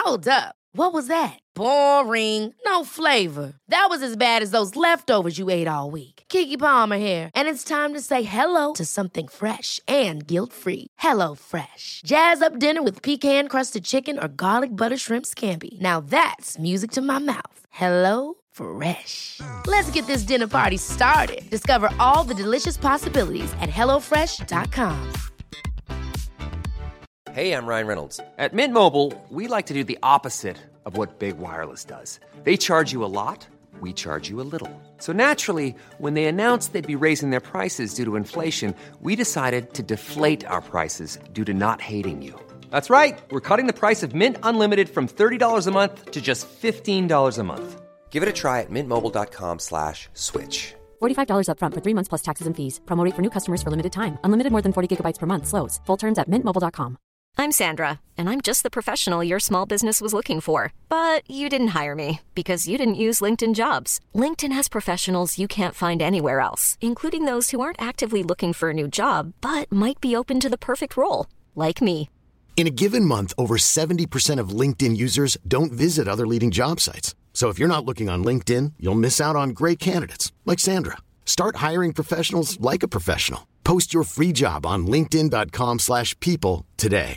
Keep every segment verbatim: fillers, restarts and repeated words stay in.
Hold up. What was that? Boring. No flavor. That was as bad as those leftovers you ate all week. Keke Palmer here, and it's time to say hello to something fresh and guilt-free. Hello Fresh. Jazz up dinner with pecan-crusted chicken or garlic butter shrimp scampi. Now that's music to my mouth. Hello Fresh. Let's get this dinner party started. Discover all the delicious possibilities at hello fresh dot com. Hey, I'm Ryan Reynolds. At Mint Mobile, we like to do the opposite of what Big Wireless does. They charge you a lot, we charge you a little. So naturally, when they announced they'd be raising their prices due to inflation, we decided to deflate our prices due to not hating you. That's right. We're cutting the price of Mint Unlimited from thirty dollars a month to just fifteen dollars a month. Give it a try at mintmobile.com slash switch. forty-five dollars up front for three months plus taxes and fees. Promo rate for new customers for limited time. Unlimited more than forty gigabytes per month. Slows full terms at mint mobile dot com. I'm Sandra, and I'm just the professional your small business was looking for. But you didn't hire me because you didn't use LinkedIn Jobs. LinkedIn has professionals you can't find anywhere else, including those who aren't actively looking for a new job, but might be open to the perfect role, like me. In a given month, over seventy percent of LinkedIn users don't visit other leading job sites. So if you're not looking on LinkedIn, you'll miss out on great candidates like Sandra. Start hiring professionals like a professional. Post your free job on linkedin dot com slash people today.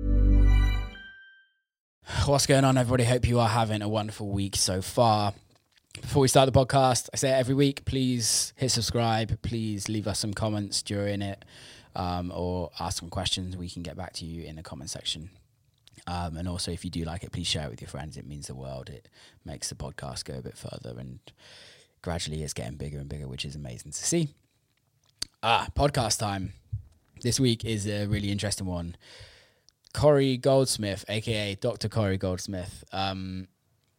What's going on, everybody? Hope you are having a wonderful week so far. Before we start the podcast, I say it every week, please hit subscribe. Please leave us some comments during it um, or ask some questions. We can get back to you in the comment section. Um, and also, if you do like it, please share it with your friends. It means the world. It makes the podcast go a bit further, and gradually it's getting bigger and bigger, which is amazing to see. Ah, podcast time. This week is a really interesting one. Corey Goldsmith, a k a. Doctor Corey Goldsmith, um,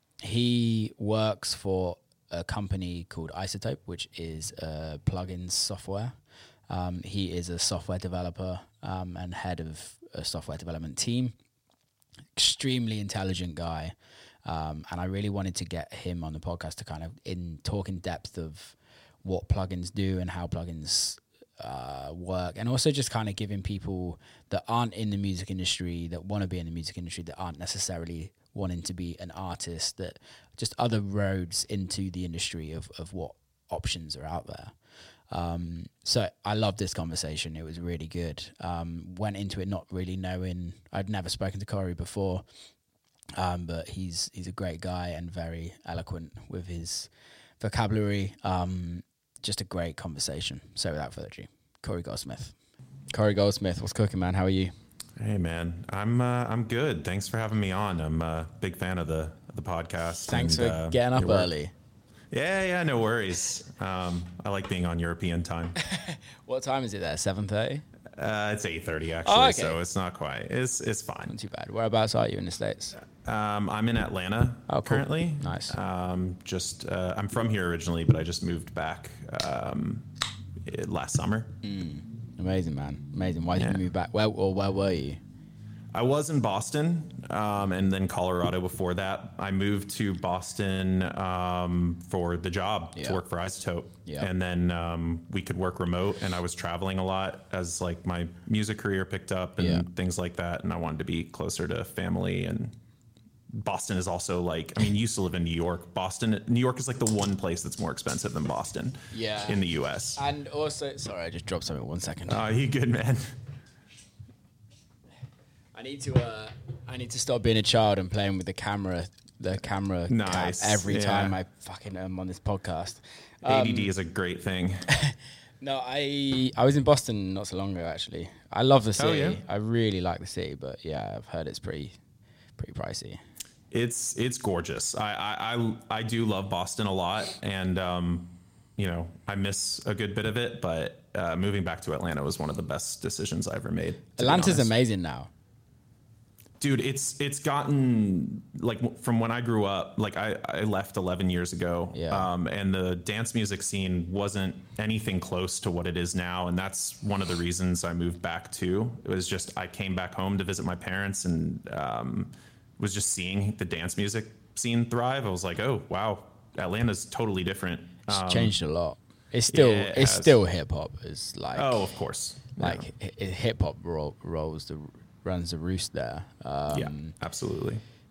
he works for a company called iZotope, which is a plugins software. Um, he is a software developer um, and head of a software development team. Extremely intelligent guy. Um, and I really wanted to get him on the podcast to kind of in talk in depth of what plugins do and how plugins uh, work, and also just kind of giving people that aren't in the music industry, that want to be in the music industry, that aren't necessarily wanting to be an artist, that just other roads into the industry of, of what options are out there. Um, so I loved this conversation. It was really good. Um, went into it not really knowing, I'd never spoken to Corey before, um, but he's he's a great guy and very eloquent with his vocabulary. Um, just a great conversation. So without further ado, Corey Goldsmith. Corey Goldsmith, what's cooking, man? How are you? Hey, man. I'm uh, I'm good. Thanks for having me on. I'm a big fan of the of the podcast. Thanks and, for uh, getting up early. Yeah, yeah, no worries. Um, I like being on European time. What time is it there? seven thirty? Uh, it's eight thirty actually, oh, okay. So it's not quite. It's it's fine. Not too bad. Whereabouts are you in the States? Um, I'm in Atlanta oh, cool. currently. Nice. Um, just uh, I'm from here originally, but I just moved back um, last summer. Mm. Amazing, man. Amazing. Why did yeah. you move back? Where or where were you? I was in Boston um, and then Colorado before that. I moved to Boston um, for the job yeah. to work for iZotope. Yeah. And then um, we could work remote, and I was traveling a lot as like my music career picked up and yeah. things like that. And I wanted to be closer to family, and Boston is also like, I mean, you used to live in New York. Boston, New York is like the one place that's more expensive than Boston yeah. in the U S. And also, sorry, I just dropped something. One second. Oh, you good, man? I need to uh, I need to stop being a child and playing with the camera, the camera nice. cap every yeah. time I fucking am on this podcast. Um, A D D is a great thing. No, I I was in Boston not so long ago, actually. I love the city. Oh, yeah? I really like the city, but yeah, I've heard it's pretty pretty pricey. It's it's gorgeous. I, I, I, I do love Boston a lot, and um, you know, I miss a good bit of it, but uh, moving back to Atlanta was one of the best decisions I ever made. Atlanta's amazing now. Dude, it's it's gotten, like, from when I grew up, like, I, I left eleven years ago, yeah. um, and the dance music scene wasn't anything close to what it is now, and that's one of the reasons I moved back, too. It was just, I came back home to visit my parents, and um, was just seeing the dance music scene thrive. I was like, oh, wow, Atlanta's totally different. It's um, changed a lot. It's still yeah, it it's has. still hip-hop. It's like... Oh, of course. Like, yeah. hip-hop ro- rolls the... runs the roost there. Um, yeah, absolutely.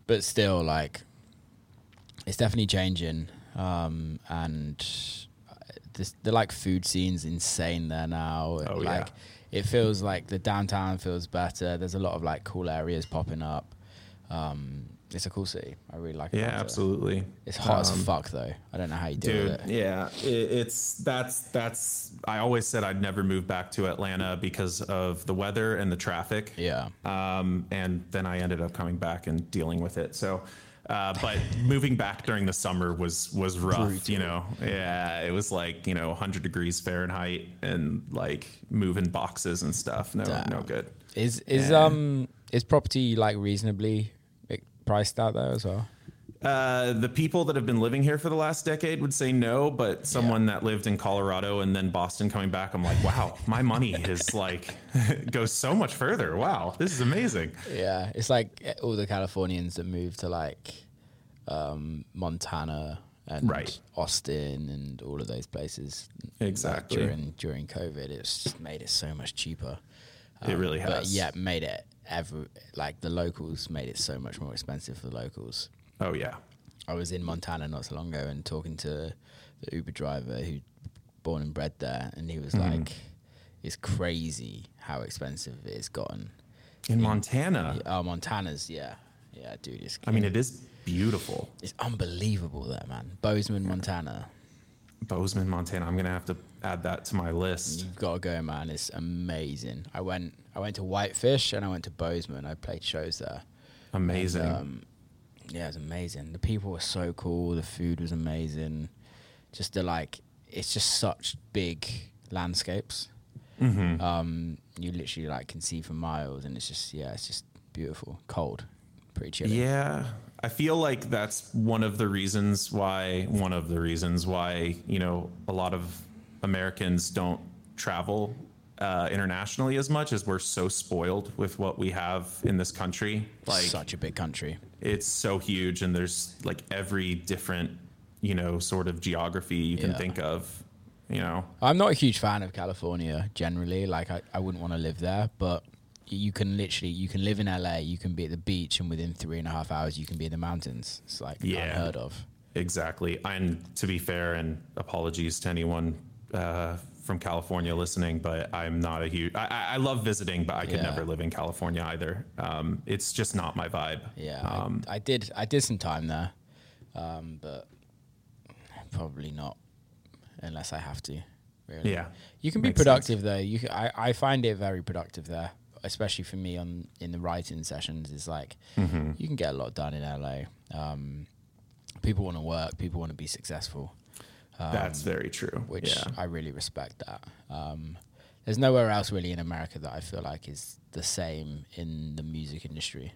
but still, like, it's definitely changing. Um, and this, the like food scene's insane there now. Oh, like, yeah. It feels like the downtown feels better. There's a lot of like cool areas popping up. Um, it's a cool city. I really like it. Yeah, absolutely. It's hot Um, as fuck though. I don't know how you deal Dude, with it. yeah, it, it's that's that's. I always said I'd never move back to Atlanta because of the weather and the traffic. Yeah. Um, and then I ended up coming back and dealing with it. So, uh, but moving back during the summer was was rough. Brutal. You know, yeah, it was like you know one hundred degrees Fahrenheit and like moving boxes and stuff. No, Damn. no good. Is is Yeah. um is property like reasonably priced out there as well? Uh, the people that have been living here for the last decade would say no, but someone that lived in Colorado and then Boston coming back, I'm like, wow, my money is like goes so much further. Wow, this is amazing. Yeah, it's like all the Californians that moved to like um, Montana and Right. Austin and all of those places. Exactly. Like, during during COVID, it's just made it so much cheaper. It really But has. yeah, made it ever like the locals made it so much more expensive for the locals. Oh yeah. I was in Montana not so long ago and talking to the Uber driver who born and bred there, and he was Mm-hmm. like, "It's crazy how expensive it's gotten." In Montana. Oh, Montana's, yeah, yeah, dude. It's, I mean, it is beautiful. it's unbelievable there, man. Bozeman, Montana. Bozeman, Montana. I'm gonna have to add that to my list. You've got to go, man. It's amazing. I went, I went to Whitefish and I went to Bozeman. I played shows there. Amazing. And, um, yeah, it was amazing. The people were so cool. The food was amazing. Just the like, it's just such big landscapes. Mm-hmm. Um, you literally like can see for miles, and it's just yeah, it's just beautiful. Cold, pretty chilly. Yeah, I feel like that's one of the reasons why one of the reasons why you know a lot of Americans don't travel uh, internationally as much, as we're so spoiled with what we have in this country. Like, Such a big country. it's so huge, and there's like every different you know sort of geography you can Yeah. think of. You know, I'm not a huge fan of California generally. Like I, I wouldn't want to live there, but you can literally you can live in L A, you can be at the beach, and within three and a half hours you can be in the mountains. It's like Yeah. unheard of. exactly. And to be fair, and apologies to anyone uh, from California listening, but I'm not a huge. I, I I love visiting, but I could Yeah. never live in California either. Um, it's just not my vibe. Yeah, Um, I, I did I did some time there, um, but probably not unless I have to. Really. yeah. You can be Makes productive though. You can, I, I find it very productive there, especially for me on in the writing sessions. It's like Mm-hmm. you can get a lot done in L A. Um, people want to work. People want to be successful. Um, That's very true. which yeah. I really respect that. Um, there's nowhere else really in America that I feel like is the same in the music industry.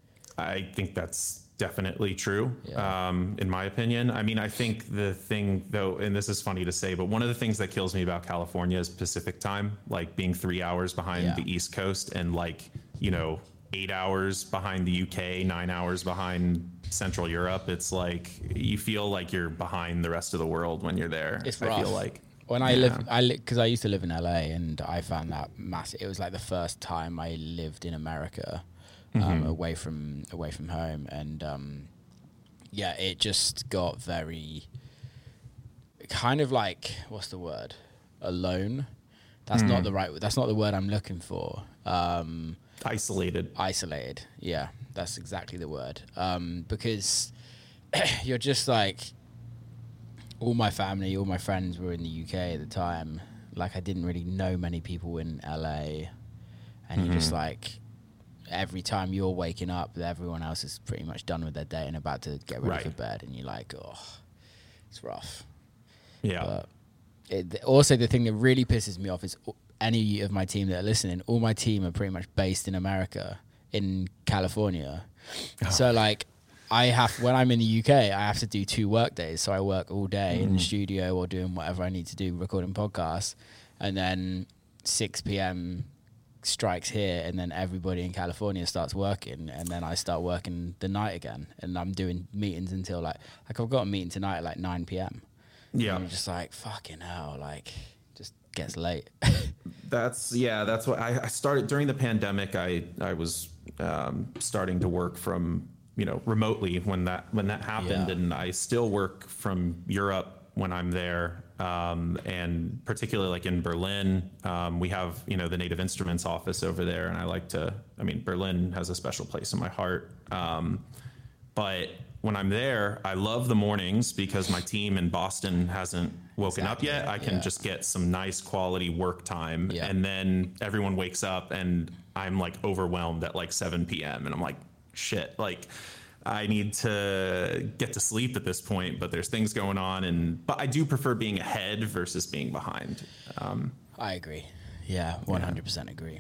I think that's definitely true, Yeah. um, in my opinion. I mean, I think the thing, though, and this is funny to say, but one of the things that kills me about California is Pacific time, like being three hours behind Yeah. the East Coast and like, you know, eight hours behind the U K, nine hours behind Central Europe. It's like you feel like you're behind the rest of the world when you're there. It's I rough. feel like. When I Yeah. live, I because I used to live in L A, and I found that massive. It was like the first time I lived in America, um, Mm-hmm. away from away from home, and um, yeah, it just got very kind of like what's the word? Alone. That's Mm. not the right. That's not the word I'm looking for. Um, Isolated. isolated. Yeah, that's exactly the word. Um, because you're just like, all my family, all my friends were in the U K at the time. Like, I didn't really know many people in L A. And you're just like, every time you're waking up, everyone else is pretty much done with their day and about to get ready Right. for bed. And you're like, oh, it's rough. Yeah. But it, also, the thing that really pisses me off is any of my team that are listening, all my team are pretty much based in America, in California. So, like, I have, when I'm in the U K, I have to do two work days. So I work all day in the studio or doing whatever I need to do, recording podcasts. And then six p.m. strikes here, and then everybody in California starts working. And then I start working the night again. And I'm doing meetings until like, like I've got a meeting tonight at like nine p.m. Yeah. And I'm just like, fucking hell, like, just gets late. That's yeah. That's what I, I started during the pandemic. I I was um, starting to work from you know, remotely when that when that happened, Yeah. and I still work from Europe when I'm there, um, and particularly like in Berlin, um, we have, you know, the Native Instruments office over there, and I like to. I mean, Berlin has a special place in my heart, um, but when I'm there, I love the mornings because my team in Boston hasn't woken Exactly, up yet. I can yeah. just get some nice quality work time, Yeah. and then everyone wakes up, and I'm like overwhelmed at like seven p.m. and I'm like, shit, like I need to get to sleep at this point, but there's things going on, and but I do prefer being ahead versus being behind. Um, I agree. Yeah, one hundred percent agree.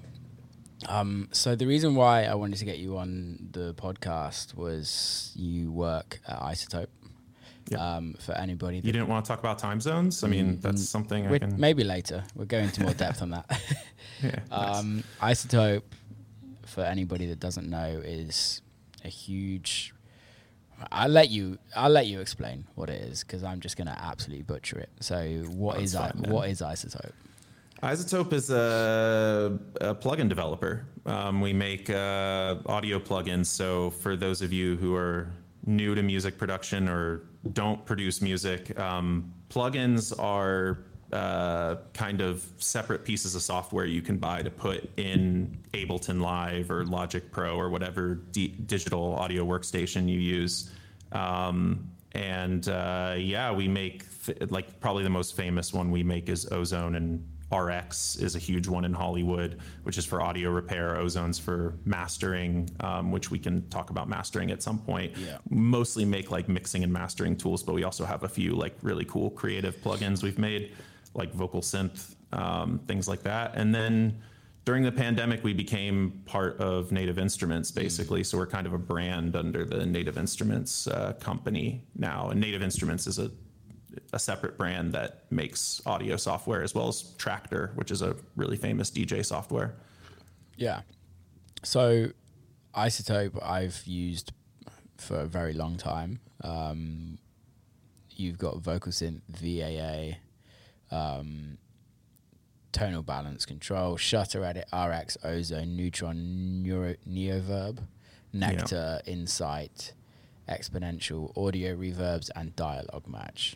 Um, so the reason why I wanted to get you on the podcast was you work at Isotope. Yeah. Um, for anybody that you didn't want to talk about time zones? I mean, that's something I We're- can... maybe later. We'll go into more depth on that. Yeah, nice. um, Isotope, for anybody that doesn't know, is a huge. I'll let you. I'll let you explain what it is because I'm just going to absolutely butcher it. So, what That's is I, fine, man. what is Isotope? Isotope is a, a plugin developer. Um, we make uh, audio plugins. So for those of you who are new to music production or don't produce music, um, plugins are uh, kind of separate pieces of software you can buy to put in Ableton Live or Logic Pro or whatever d- digital audio workstation you use. Um, and uh, yeah, we make th- like probably the most famous one we make is Ozone, and R X is a huge one in Hollywood, which is for audio repair. Ozone's for mastering, um, which we can talk about mastering at some point. Yeah. Mostly make like mixing and mastering tools, but we also have a few like really cool creative plugins we've made, like vocal synth, um, things like that. And then during the pandemic, we became part of Native Instruments, basically. So we're kind of a brand under the Native Instruments uh, company now. And Native Instruments is a a separate brand that makes audio software, as well as Tractor, which is a really famous D J software. Yeah. So Isotope I've used for a very long time. Um, you've got vocal synth, V A A, um, tonal balance control, shutter edit, R X, Ozone, Neutron, Neuro, Neoverb, Nectar, yeah. Insight, Exponential, audio reverbs, and dialogue match.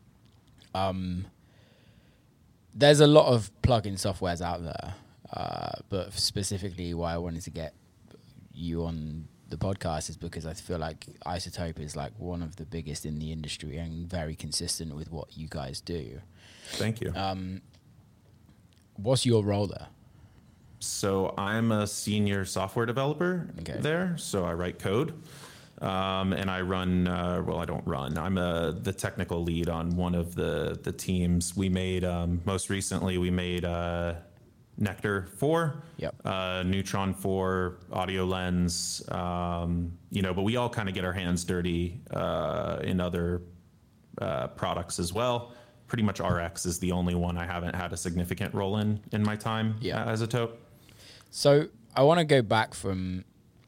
Um, there's a lot of plugin softwares out there, uh, but specifically why I wanted to get you on the podcast is because I feel like Isotope is like one of the biggest in the industry and very consistent with what you guys do. Thank you. Um, what's your role there? So I'm a senior software developer okay. there. So I write code. Um, and I run, uh, well, I don't run. I'm uh, the technical lead on one of the, the teams. We made, um, most recently, we made uh, Nectar four, yep. uh, Neutron four, Audio Lens, um, you know, but we all kind of get our hands dirty uh, in other uh, products as well. Pretty much R X is the only one I haven't had a significant role in in my time yeah. uh, as a Isotope. So I want to go back from...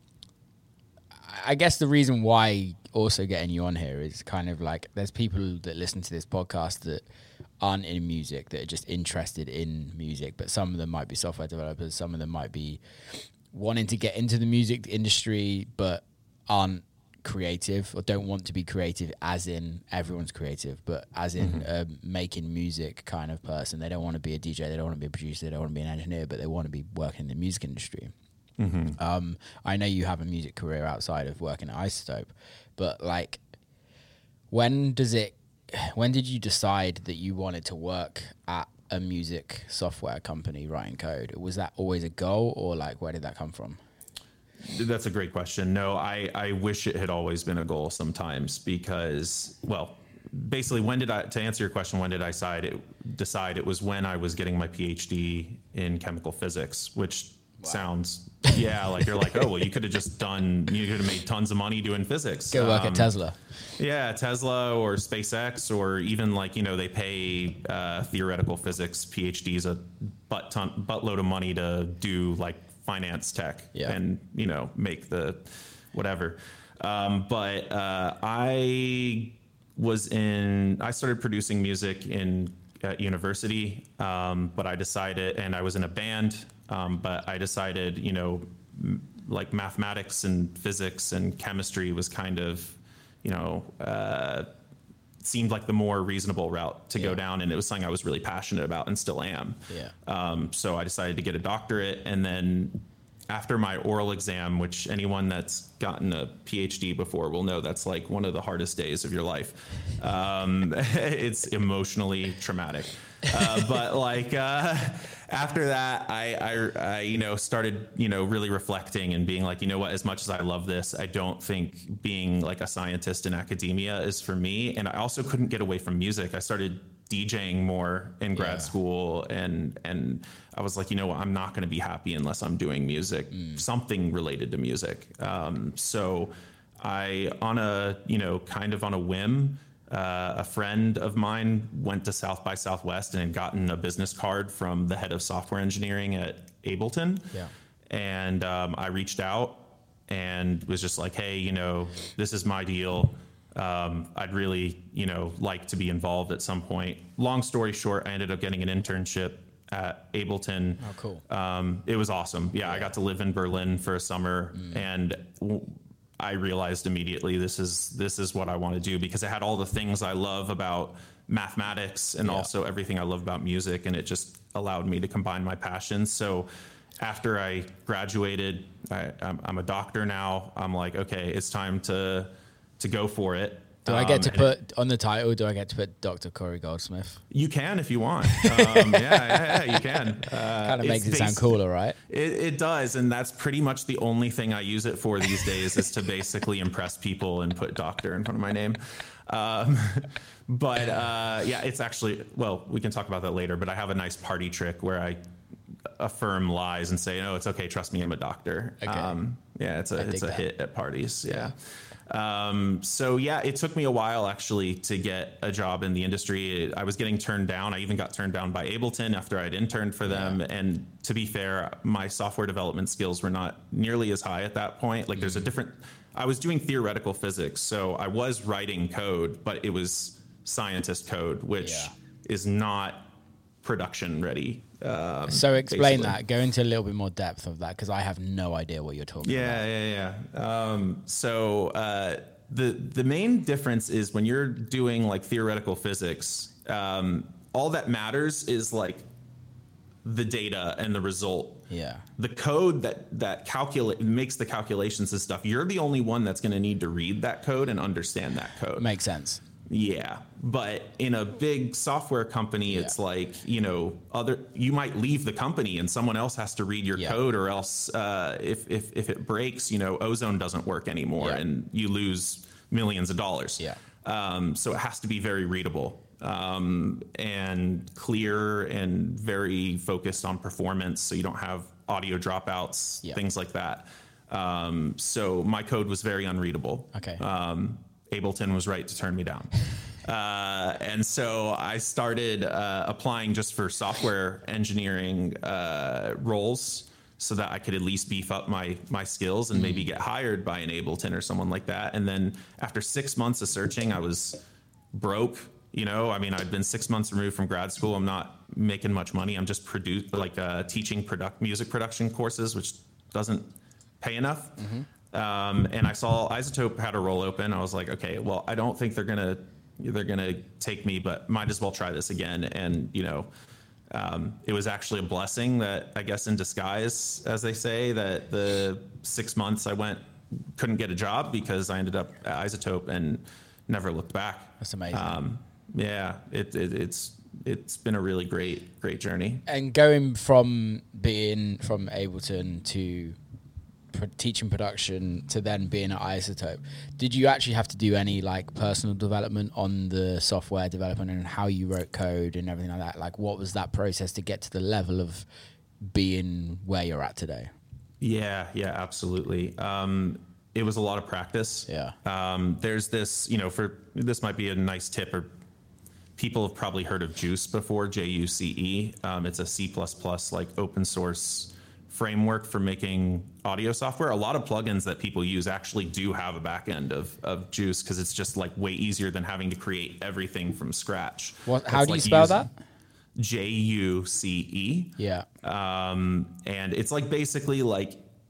I guess the reason why also getting you on here is kind of like there's people that listen to this podcast that aren't in music, that are just interested in music, but some of them might be software developers, some of them might be wanting to get into the music industry but aren't creative or don't want to be creative as in everyone's creative, but as in mm-hmm. a making music kind of person. They don't want to be a D J, they don't want to be a producer, they don't want to be an engineer, but they want to be working in the music industry. Mm-hmm. Um, I know you have a music career outside of working at Isotope, but like, when does it? When did you decide that you wanted to work at a music software company writing code? Was that always a goal, or like, where did that come from? That's a great question. No, I, I wish it had always been a goal sometimes because, well, basically, when did I? To answer your question, when did I decide it? Decide it was when I was getting my PhD in chemical physics, which. Wow. Sounds, yeah, like you're like, oh, well, you could have just done, you could have made tons of money doing physics. Go work um, at Tesla. Yeah, Tesla or SpaceX, or even like, you know, they pay uh, theoretical physics PhDs a butt ton, buttload of money to do like finance tech yeah. and, you know, make the whatever. Um, but uh, I was in, I started producing music in at university, um, but I decided, and I was in a band. Um, but I decided, you know, m- like mathematics and physics and chemistry was kind of, you know, uh, seemed like the more reasonable route to yeah. go down. And it was something I was really passionate about and still am. Yeah. Um, so I decided to get a doctorate. And then after my oral exam, which anyone that's gotten a PhD before will know that's like one of the hardest days of your life. Um, it's emotionally traumatic. Uh, but like uh, after that, I, I, I, you know, started, you know, really reflecting and being like, you know what, as much as I love this, I don't think being like a scientist in academia is for me. And I also couldn't get away from music. I started DJing more in grad yeah. school, and and I was like, you know what, I'm not going to be happy unless I'm doing music, mm. something related to music. Um, so I, on a, you know, kind of on a whim, uh, a friend of mine went to South by Southwest and had gotten a business card from the head of software engineering at Ableton. Yeah. And um, I reached out and was just like, hey, you know, this is my deal. Um, I'd really, you know, like to be involved at some point. Long story short, I ended up getting an internship at Ableton. Oh, cool. Um, it was awesome. Yeah, yeah, I got to live in Berlin for a summer, mm. and w- I realized immediately this is this is what I want to do, because it had all the things I love about mathematics and yeah. also everything I love about music, and it just allowed me to combine my passions. So after I graduated, I, I'm, I'm a doctor now. I'm like, okay, it's time to to go for it. Do um, I get to put it, on the title, do I get to put Doctor Corey Goldsmith? You can if you want. Um, yeah, yeah, yeah, you can. Uh, kind of makes it sound cooler, right? It, it does, and that's pretty much the only thing I use it for these days is to basically impress people and put doctor in front of my name. Um, but uh, yeah, it's actually, well, we can talk about that later, but I have a nice party trick where I affirm lies and say, no, it's okay, trust me, I'm a doctor. Okay. Um, yeah, it's a, it's a that. hit at parties, yeah. yeah. Um, so yeah, it took me a while actually to get a job in the industry. I was getting turned down. I even got turned down by Ableton after I'd interned for them. Yeah. And to be fair, my software development skills were not nearly as high at that point. Like mm-hmm. there's a different, I was doing theoretical physics. So I was writing code, but it was scientist code, which yeah. is not production ready. Um, so explain basically. that. Go into a little bit more depth of that, because I have no idea what you're talking yeah, about. Yeah, yeah, yeah. Um, so uh, the the main difference is when you're doing like theoretical physics, um, all that matters is like the data and the result. Yeah. The code that that calculate makes the calculations and stuff. You're the only one that's going to need to read that code and understand that code. Makes sense. Yeah, but in a big software company, yeah. it's like, you know, other you might leave the company and someone else has to read your yeah. code, or else uh, if, if if it breaks, you know, Ozone doesn't work anymore yeah. and you lose millions of dollars. Yeah. Um, so it has to be very readable um, and clear and very focused on performance, so you don't have audio dropouts, yeah. things like that. Um, so my code was very unreadable. Okay. Um, Ableton was right to turn me down. Uh, and so I started uh, applying just for software engineering uh, roles so that I could at least beef up my my skills and mm. maybe get hired by an Ableton or someone like that. And then after six months of searching, I was broke. You know, I mean, I'd been six months removed from grad school. I'm not making much money. I'm just produce like uh, teaching product music production courses, which doesn't pay enough. Mm-hmm. Um, and I saw iZotope had a role open. I was like, okay, well, I don't think they're gonna they're gonna take me, but might as well try this again. And you know, um, it was actually a blessing that, I guess, in disguise, as they say, that the six months I went couldn't get a job, because I ended up at iZotope and never looked back. That's amazing. Um, yeah, it, it, it's it's been a really great great journey. And going from being from Ableton to teaching production to then being at iZotope, did you actually have to do any like personal development on the software development and how you wrote code and everything like that? Like, what was that process to get to the level of being where you're at today? Yeah, yeah, absolutely. Um, it was a lot of practice. Yeah. Um, there's this, you know, for this might be a nice tip, or people have probably heard of Juice before, J U C E. Um, it's a C plus plus like open source framework for making audio software. A lot of plugins that people use actually do have a back end of, of Juice, because it's just like way easier than having to create everything from scratch. What? How it's do like you spell that? J U C E. Yeah. Um, and it's like basically like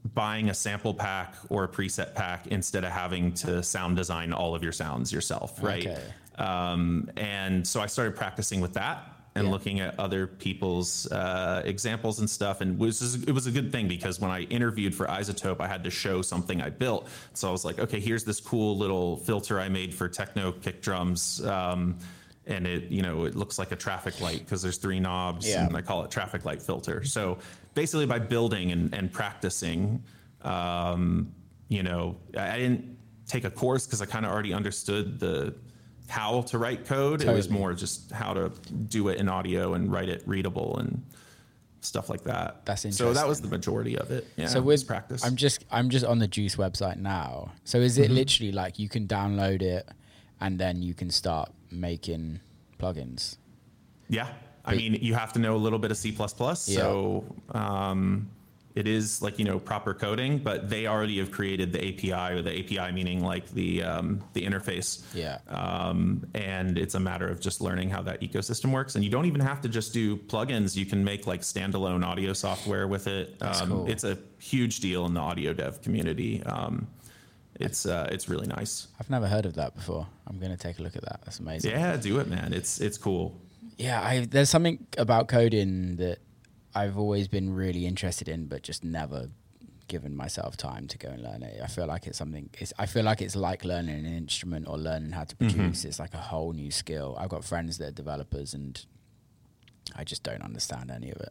buying a sample pack or a preset pack instead of having to sound design all of your sounds yourself, right? Okay. Um, and so I started practicing with that and Yeah. looking at other people's uh, examples and stuff. And it was, it was a good thing because when I interviewed for iZotope, I had to show something I built. So I was like, okay, here's this cool little filter I made for techno kick drums. Um, and it, you know, it looks like a traffic light because there's three knobs, Yeah. and I call it traffic light filter. So basically by building and, and practicing, um, you know, I, I didn't take a course because I kind of already understood the how to write code. Totally. It was more just how to do it in audio and write it readable and stuff like that. That's So that was interesting. the majority of it. Yeah, So was with practice. I'm just I'm just on the Juice website now. So is it literally like you can download it and then you can start making plugins? Yeah. I mean, you have to know a little bit of C plus plus. So um, it is like, you know, proper coding, but they already have created the A P I, or the A P I meaning like the um, the interface. Yeah. Um, and it's a matter of just learning how that ecosystem works. And you don't even have to just do plugins. You can make like standalone audio software with it. Um, cool. It's a huge deal in the audio dev community. Um, it's uh, it's really nice. I've never heard of that before. I'm going to take a look at that. That's amazing. Yeah, do it, man. It's it's cool. Yeah, I, there's something about coding that I've always been really interested in, but just never given myself time to go and learn it. I feel like it's something. It's, I feel like it's like learning an instrument or learning how to produce. It's like a whole new skill. I've got friends that are developers, and I just don't understand any of it.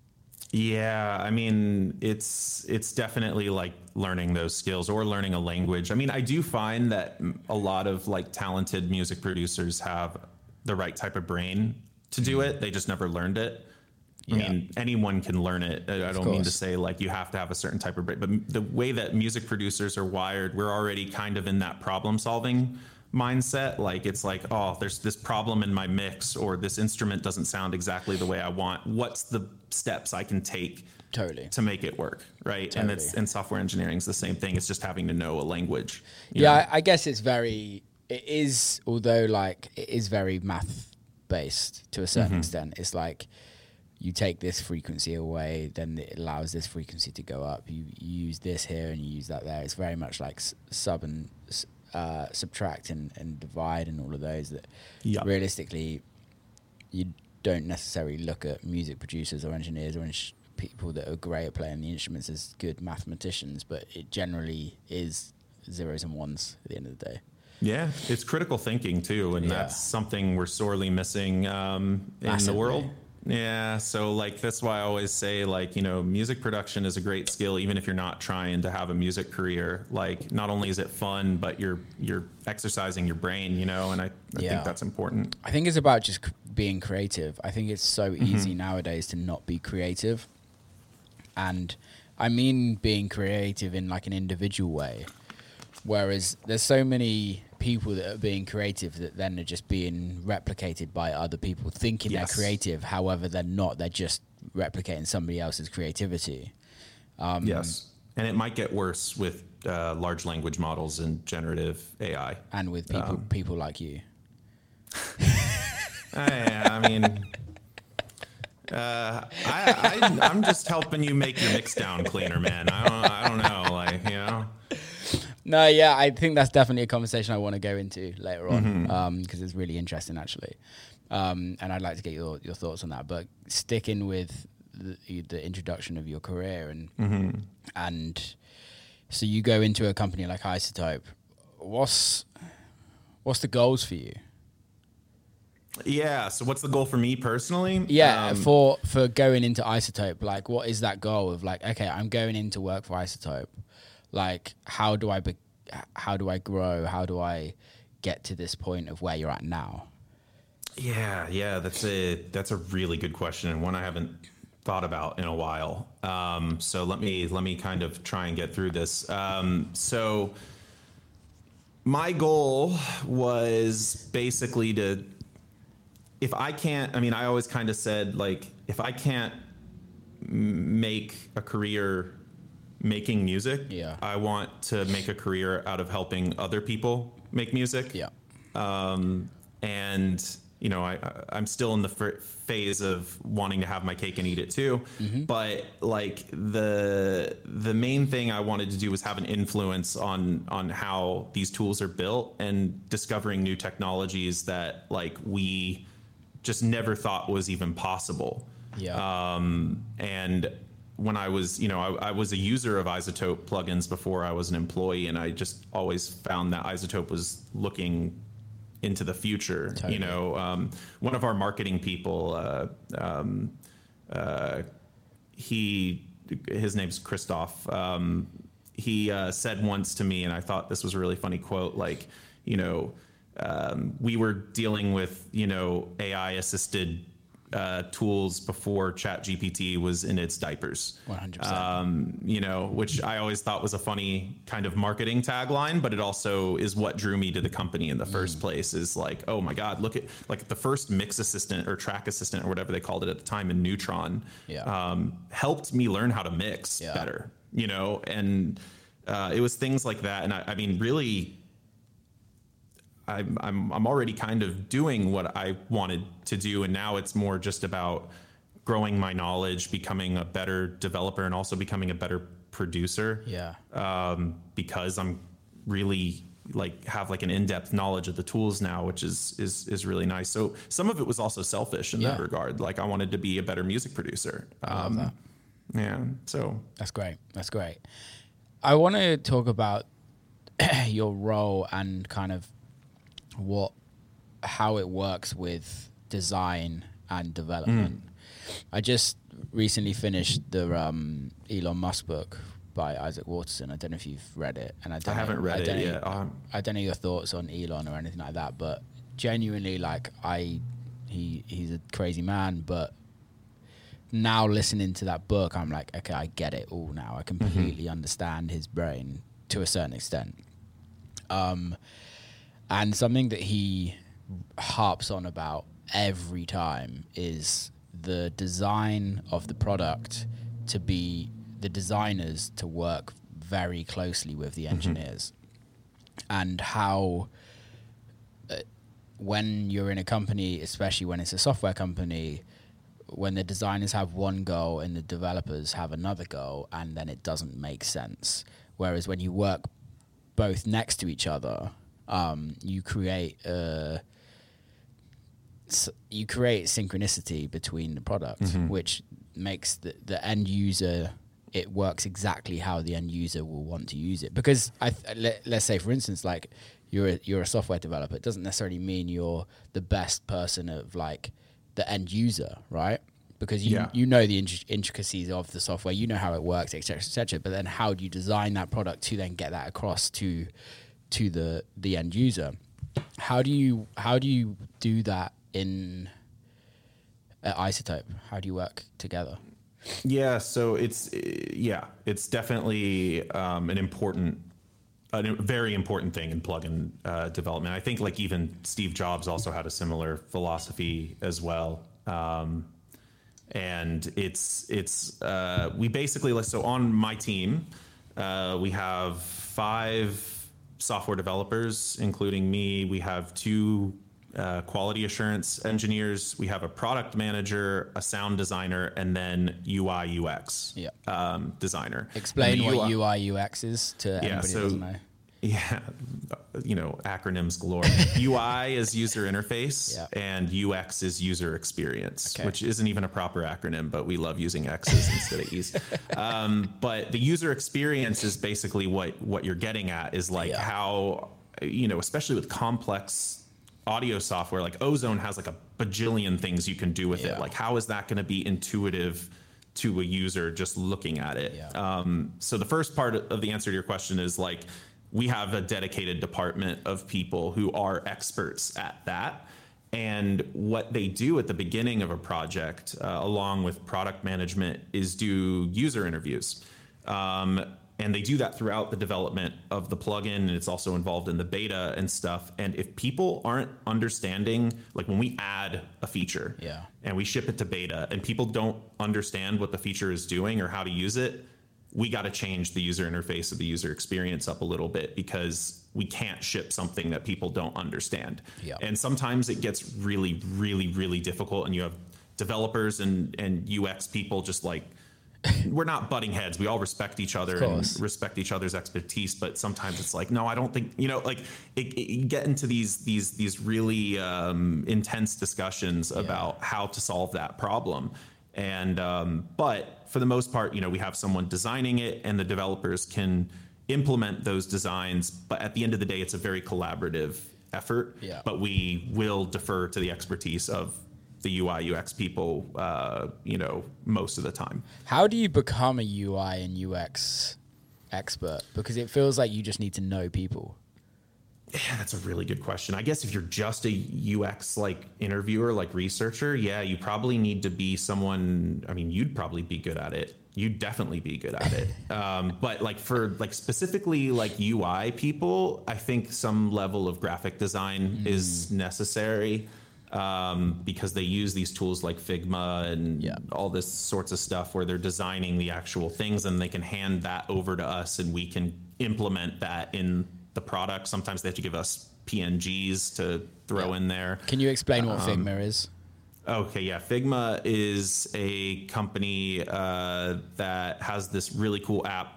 Yeah, I mean, it's it's definitely like learning those skills or learning a language. I mean, I do find that a lot of like talented music producers have the right type of brain to do it. They just never learned it. I Yeah. mean, anyone can learn it. I I don't mean to course. say like you have to have a certain type of brain, but the way that music producers are wired, we're already kind of in that problem solving mindset. Like it's like, oh, there's this problem in my mix, or this instrument doesn't sound exactly the way I want. What's the steps I can take Totally. to make it work, right? And it's Totally. and software engineering is the same thing. It's just having to know a language. you Yeah, know? I, I guess it's very. It is, although like it is very math based to a certain extent. It's like you take this frequency away, then it allows this frequency to go up. You, you use this here and you use that there. It's very much like s- sub and s- uh, subtract and, and divide and all of those that Yeah. realistically you don't necessarily look at music producers or engineers or ins- people that are great at playing the instruments as good mathematicians, but it generally is zeros and ones at the end of the day. Yeah, it's critical thinking too, and Yeah. that's something we're sorely missing um, in the Massively. world. Yeah, so like that's why I always say like, you know, music production is a great skill even if you're not trying to have a music career. Like not only is it fun, but you're you're exercising your brain, you know, and I, I Yeah. think that's important. I think it's about just c- being creative. I think it's so easy nowadays to not be creative. And I mean being creative in like an individual way. Whereas there's so many people that are being creative that then are just being replicated by other people thinking Yes. they're creative. However, they're not. They're just replicating somebody else's creativity. Um, Yes, and it might get worse with uh, large language models and generative A I. And with people Um, people like you. I, I mean, uh, I, I, I'm just helping you make your mix down cleaner, man. I don't, I don't know, like you know. No, yeah, I think that's definitely a conversation I want to go into later on Mm-hmm. um, because it's really interesting, actually. Um, and I'd like to get your, your thoughts on that. But sticking with the, the introduction of your career and Mm-hmm. and so you go into a company like iZotope. What's what's the goals for you? Yeah. So, what's the goal for me personally? Yeah, Um, for for going into iZotope, like what is that goal of like, okay, I'm going into work for iZotope. Like, how do I be, how do I grow? How do I get to this point of where you're at now? Yeah, yeah, that's a that's a really good question and one I haven't thought about in a while. Um, so let me let me kind of try and get through this. Um, so my goal was basically to, if I can't, I mean, I always kind of said like, if I can't m- make a career making music, Yeah. I want to make a career out of helping other people make music. Yeah. Um, and you know, I, I'm still in the f- phase of wanting to have my cake and eat it too. Mm-hmm. But like the the main thing I wanted to do was have an influence on on how these tools are built and discovering new technologies that like we just never thought was even possible. Yeah. Um, and when I was, you know, I, I was a user of iZotope plugins before I was an employee, and I just always found that iZotope was looking into the future. Totally. You know, um, one of our marketing people, uh, um, uh, he, his name's Christoph. Um, he uh, said once to me, and I thought this was a really funny quote, like, you know, um, we were dealing with, you know, A I assisted uh, tools before ChatGPT was in its diapers. one hundred percent. Um, you know, which I always thought was a funny kind of marketing tagline, but it also is what drew me to the company in the first mm. place is like, oh my God, look at like the first mix assistant or track assistant or whatever they called it at the time in Neutron, yeah. um, helped me learn how to mix yeah. better, you know, and uh, it was things like that. And I, I mean, really, I'm, I'm I'm already kind of doing what I wanted to do, and now it's more just about growing my knowledge, becoming a better developer, and also becoming a better producer. Yeah. Um, because I'm really like have like an in-depth knowledge of the tools now, which is is is really nice. So some of it was also selfish in yeah. that regard. Like I wanted to be a better music producer. I um, love that. Yeah. So that's great. That's great. I want to talk about your role and kind of what how it works with design and development. Mm. I just recently finished the um, Elon Musk book by Isaac Waterson. I don't know if you've read it, and I, don't I haven't know, read I it know, yet. Um, I don't know your thoughts on Elon or anything like that, but genuinely, like I, he he's a crazy man. But now listening to that book, I'm like, okay, I get it all now. I completely mm-hmm. understand his brain to a certain extent. Um. And something that he harps on about every time is the design of the product to be the designers to work very closely with the engineers, mm-hmm. and how uh, when you're in a company, especially when it's a software company, when the designers have one goal and the developers have another goal, and then it doesn't make sense. Whereas when you work both next to each other, Um, you create uh, you create synchronicity between the product, mm-hmm. which makes the, the end user, it works exactly how the end user will want to use it. Because I th- let, let's say, for instance, like you're a, you're a software developer, it doesn't necessarily mean you're the best person of like the end user, right? Because you yeah. you know the int- intricacies of the software, you know how it works, et cetera, et cetera. But then how do you design that product to then get that across to to the the end user? How do you how do you do that in at iZotope? How do you work together? Yeah, so it's yeah, it's definitely um, an important, a very important thing in plugin uh, development. I think like even Steve Jobs also had a similar philosophy as well. Um, and it's it's uh, we basically so on my team uh, we have five software developers, including me. We have two uh, quality assurance engineers. We have a product manager, a sound designer, and then U I U X yeah. um, designer. Explain what U I U X is to yeah, anybody so, who doesn't know. Yeah, you know, acronyms galore. U I is user interface, yeah. and U X is user experience, okay. which isn't even a proper acronym, but we love using X's instead of E's. Um, but the user experience is basically what, what you're getting at is like yeah. how, you know, especially with complex audio software, like Ozone has like a bajillion things you can do with yeah. it. Like, how is that going to be intuitive to a user just looking at it? Yeah. Um, so the first part of the answer to your question is like, we have a dedicated department of people who are experts at that. And what they do at the beginning of a project, uh, along with product management, is do user interviews. Um, and they do that throughout the development of the plugin, and it's also involved in the beta and stuff. And if people aren't understanding, like when we add a feature yeah. and we ship it to beta and people don't understand what the feature is doing or how to use it, we got to change the user interface of the user experience up a little bit because we can't ship something that people don't understand. Yeah. And sometimes it gets really, really, really difficult, and you have developers and, and U X people just like, we're not butting heads. We all respect each other and respect each other's expertise. But sometimes it's like, no, I don't think, you know, like it, it, you get into these, these, these really um, intense discussions yeah. about how to solve that problem. And, um, but for the most part, you know, we have someone designing it and the developers can implement those designs. But at the end of the day, it's a very collaborative effort, yeah. but we will defer to the expertise of the U I U X people, uh, you know, most of the time. How do you become a U I and U X expert? Because it feels like you just need to know people. Yeah, that's a really good question. I guess if you're just a U X like interviewer, like researcher, yeah, you probably need to be someone. I mean, you'd probably be good at it. You'd definitely be good at it. um, but like for like specifically like U I people, I think some level of graphic design mm. is necessary. Um, because they use these tools like Figma and yeah. all this sorts of stuff where they're designing the actual things, and they can hand that over to us and we can implement that in the product. Sometimes they have to give us P N Gs to throw yeah. in there. Can you explain what um, Figma is? Okay, yeah. Figma is a company uh, that has this really cool app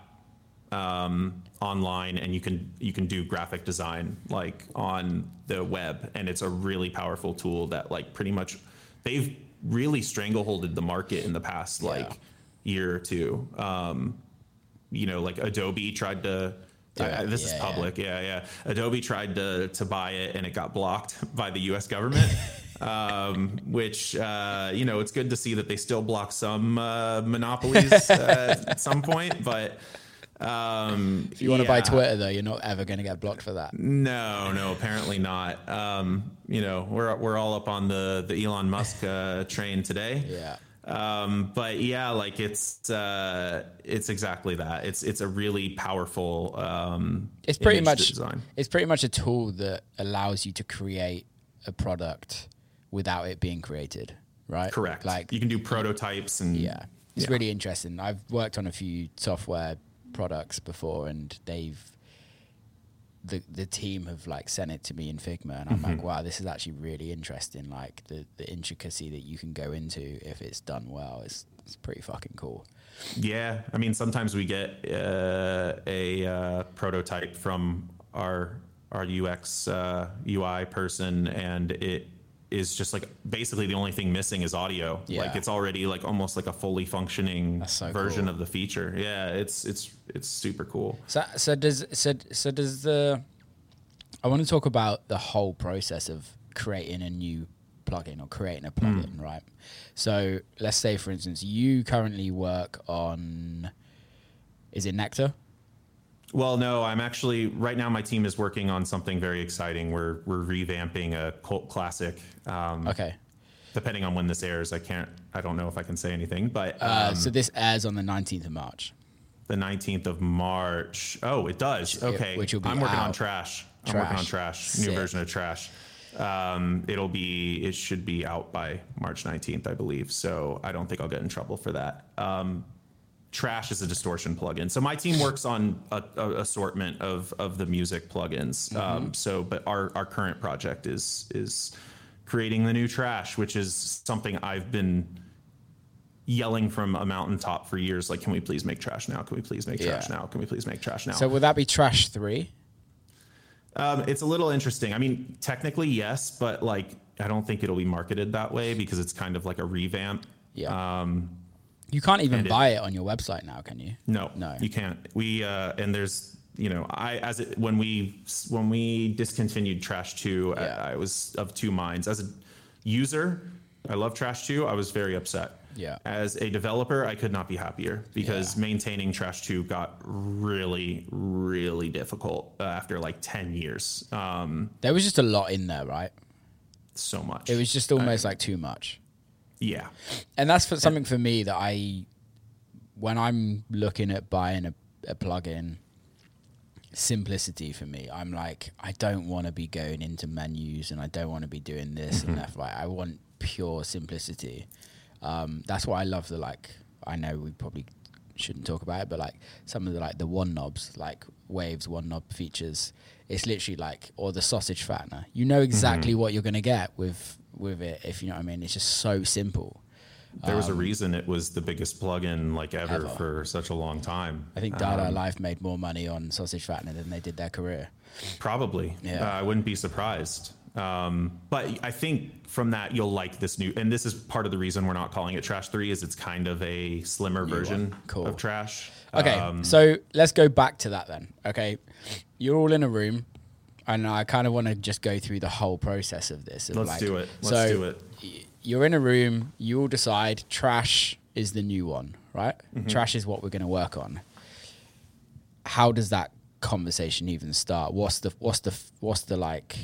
um, online, and you can you can do graphic design like on the web, and it's a really powerful tool that like pretty much they've really strangleholded the market in the past like yeah. year or two. Um, you know, like Adobe tried to. Uh, this yeah, is public, yeah. yeah, yeah. Adobe tried to to buy it, and it got blocked by the U S government. um, which uh, you know, it's good to see that they still block some uh, monopolies uh, at some point, but. Um, if you want yeah. to buy Twitter, though, you're not ever going to get blocked for that. No, no, apparently not. Um, you know, we're we're all up on the the Elon Musk uh, train today. Yeah. Um, but yeah, like it's uh, it's exactly that. It's it's a really powerful. Um, it's pretty much design. It's pretty much a tool that allows you to create a product without it being created, right? Correct. Like you can do prototypes and yeah, it's yeah. really interesting. I've worked on a few software products before, and they've the the team have like sent it to me in Figma, and I'm mm-hmm. like, wow, this is actually really interesting. Like the the intricacy that you can go into if it's done well is it's pretty fucking cool. Yeah, I mean, sometimes we get uh, a uh, prototype from our our U X uh, U I person, and it is just like basically the only thing missing is audio. Yeah. Like it's already like almost like a fully functioning so version cool. of the feature. Yeah, it's it's it's super cool. So so does so so does the I want to talk about the whole process of creating a new plugin or creating a plugin, mm. right? So let's say, for instance, you currently work on, is it Nectar? Well, no, I'm actually right now. My team is working on something very exciting. We're we're revamping a cult classic. Um, okay. Depending on when this airs, I can't. I don't know if I can say anything. But um, uh, so this airs on the nineteenth of March. The nineteenth of March. Oh, it does. Okay. Which will be I'm working out. on Trash. Trash. I'm working on Trash. Sick. New version of Trash. Um, it'll be. It should be out by March nineteenth, I believe. So I don't think I'll get in trouble for that. Um, Trash is a distortion plugin. So my team works on a, a assortment of, of the music plugins. Mm-hmm. Um, so, but our, our current project is is creating the new Trash, which is something I've been yelling from a mountaintop for years. Like, can we please make Trash now? Can we please make Trash yeah. now? Can we please make Trash now? So would that be Trash three? Um, it's a little interesting. I mean, technically, yes, but like, I don't think it'll be marketed that way because it's kind of like a revamp. Yeah. Um, You can't even it, buy it on your website now, can you? No, no, you can't. We uh, and there's you know I as it, when we when we discontinued Trash two, yeah. I, I was of two minds. As a user, I love Trash two. I was very upset. Yeah. As a developer, I could not be happier because yeah. maintaining Trash two got really, really difficult uh, after like ten years. Um, there was just a lot in there, right? So much. It was just almost I, like too much. Yeah. And that's for something for me that I, when I'm looking at buying a, a plugin, simplicity for me, I'm like, I don't want to be going into menus and I don't want to be doing this mm-hmm. and left, right. I want pure simplicity. Um, that's why I love the, like, I know we probably shouldn't talk about it, but like some of the like the one knobs, like Waves one knob features, it's literally like, or the sausage fattener. You know exactly mm-hmm. what you're going to get with with it, if you know what I mean. It's just so simple. There was um, a reason it was the biggest plugin like ever, ever for such a long time. I think Dada um, Life made more money on sausage fattener than they did their career. Probably. Yeah. Uh, I wouldn't be surprised. Um, but I think from that, you'll like this new, and this is part of the reason we're not calling it Trash three, is it's kind of a slimmer new version cool. of Trash. Okay, um, so let's go back to that then. Okay, you're all in a room, and I kind of want to just go through the whole process of this. Of let's like, do it. Let's so do it. Y- you're in a room, you all decide Trash is the new one, right? Mm-hmm. Trash is what we're going to work on. How does that conversation even start? What's the, what's the, what's the like...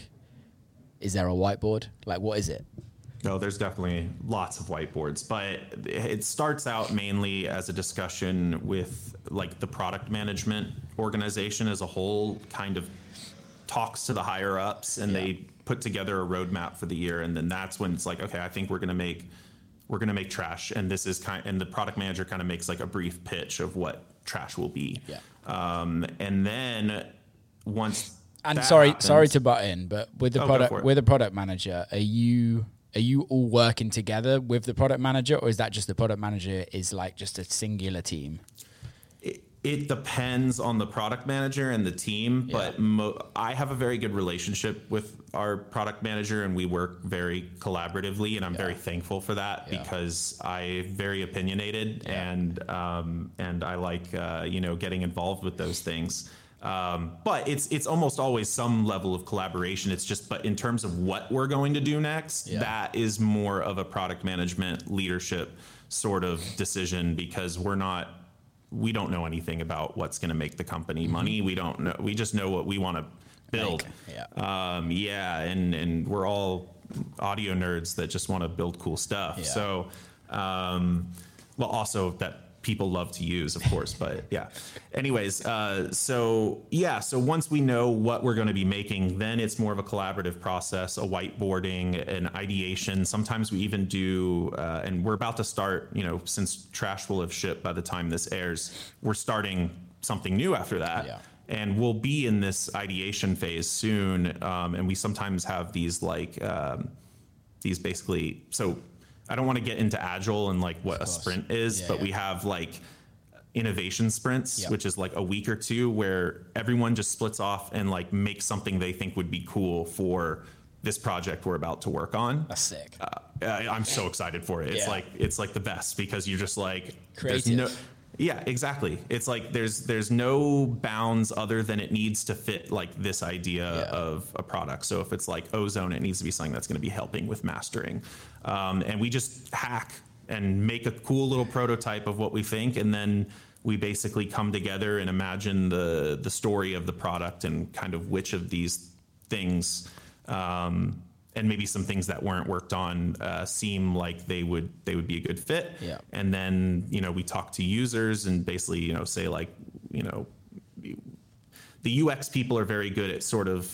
Is there a whiteboard? Like, what is it? No, there's definitely lots of whiteboards, but it starts out mainly as a discussion with like the product management organization as a whole, kind of talks to the higher ups, and yeah. they put together a roadmap for the year. And then that's when it's like, okay, I think we're going to make, we're going to make Trash. And this is kind and the product manager kind of makes like a brief pitch of what Trash will be. Yeah. Um, and then once And that sorry, happens, sorry to butt in, but with the oh, product, with the product manager, are you are you all working together with the product manager, or is that just the product manager is like just a singular team? It, it depends on the product manager and the team, yeah. but mo- I have a very good relationship with our product manager, and we work very collaboratively, and I'm yeah. very thankful for that yeah. because I'm very opinionated yeah. and um, and I like uh, you know getting involved with those things. Um, but it's it's almost always some level of collaboration. It's just, but in terms of what we're going to do next, yeah. that is more of a product management leadership sort of decision, because we're not, we don't know anything about what's going to make the company mm-hmm. money. We don't know. We just know what we want to build. Yeah. Um, yeah. And, and we're all audio nerds that just want to build cool stuff. Yeah. So, um, well, also that people love to use, of course, but yeah. Anyways, uh, so yeah, so once we know what we're going to be making, then it's more of a collaborative process, a whiteboarding, an ideation. Sometimes we even do, uh, and we're about to start, you know, since Trash will have shipped by the time this airs, we're starting something new after that. Yeah. And we'll be in this ideation phase soon. Um, and we sometimes have these like, um, these basically, so I don't want to get into Agile and like what a sprint is, yeah, but yeah. we have like innovation sprints, yep. which is like a week or two where everyone just splits off and like makes something they think would be cool for this project we're about to work on. That's sick. Uh, I'm so excited for it. It's yeah. like, it's like the best, because you're just like, creative. There's no, yeah, exactly. It's like there's there's no bounds other than it needs to fit like this idea yeah. of a product. So if it's like Ozone, it needs to be something that's going to be helping with mastering. Um, and we just hack and make a cool little prototype of what we think, and then we basically come together and imagine the the story of the product and kind of which of these things um, and maybe some things that weren't worked on uh, seem like they would they would be a good fit. Yeah. And then, you know, we talk to users and basically, you know, say like, you know, the U X people are very good at sort of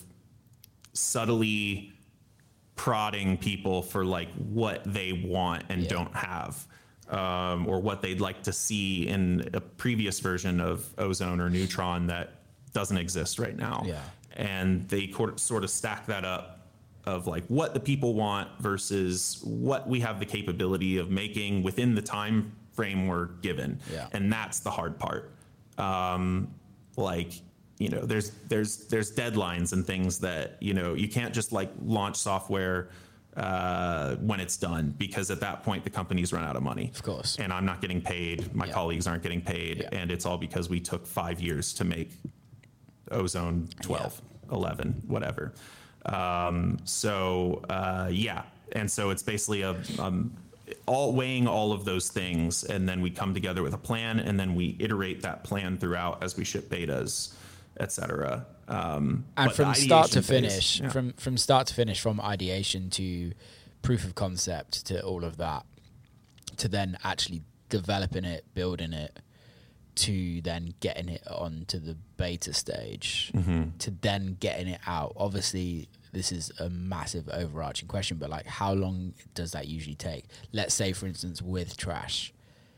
subtly prodding people for like what they want and yeah. don't have, um, or what they'd like to see in a previous version of Ozone or Neutron that doesn't exist right now. Yeah. And they sort of stack that up of like what the people want versus what we have the capability of making within the time frame we're given. Yeah. And that's the hard part. Um, like, you know, there's there's there's deadlines and things that, you know, you can't just like launch software uh, when it's done, because at that point the company's run out of money. Of course. And I'm not getting paid. My yeah. colleagues aren't getting paid. Yeah. And it's all because we took five years to make Ozone twelve, yeah. eleven, whatever. Um, so, uh, yeah. And so it's basically a, um, all weighing all of those things. And then we come together with a plan, and then we iterate that plan throughout as we ship betas, et cetera. Um, and from start to finish, phase, yeah. from, from start to finish, from ideation to proof of concept to all of that, to then actually developing it, building it, to then getting it onto the beta stage, mm-hmm. to then getting it out. Obviously, this is a massive overarching question, but like, how long does that usually take? Let's say, for instance, with Trash,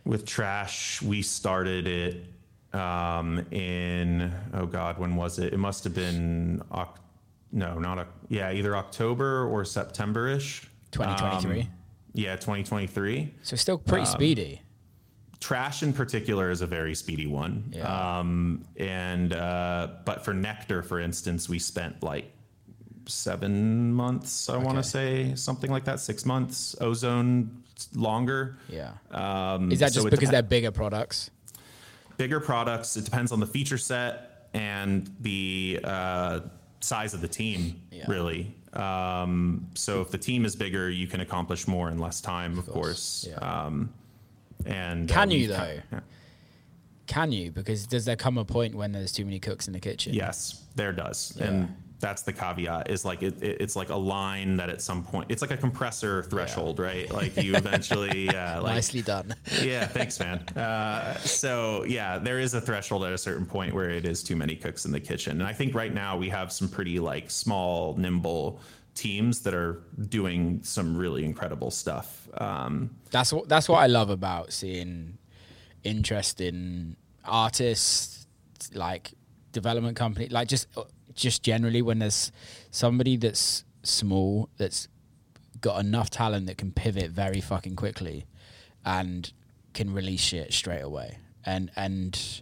with Trash, we started it um, in, oh God, when was it? It must have been, Oc- no, not, a, yeah, either October or September-ish. twenty twenty-three. Um, yeah, twenty twenty-three. So still pretty um, speedy. Trash in particular is a very speedy one. Yeah. Um, and, uh, but for Nectar, for instance, we spent like seven months, I okay. want to say, something like that, six months. Ozone longer. Yeah. Um, is that just so because dep- they're bigger products? Bigger products. It depends on the feature set and the uh, size of the team, yeah. really. Um, so if the team is bigger, you can accomplish more in less time, of, of course. course. Yeah. Um, and can uh, you though? Can, yeah. Can you? Because does there come a point when there's too many cooks in the kitchen? Yes, there does. Yeah. And that's the caveat, is like it, it, it's like a line that at some point, it's like a compressor threshold, yeah. right? Like you eventually uh, like, nicely done. Yeah, thanks, man. Uh, so yeah, there is a threshold at a certain point where it is too many cooks in the kitchen. And I think right now we have some pretty like small, nimble teams that are doing some really incredible stuff. Um, that's what that's what I love about seeing interesting artists, like development company, like just just generally when there's somebody that's small that's got enough talent that can pivot very fucking quickly and can release shit straight away. And and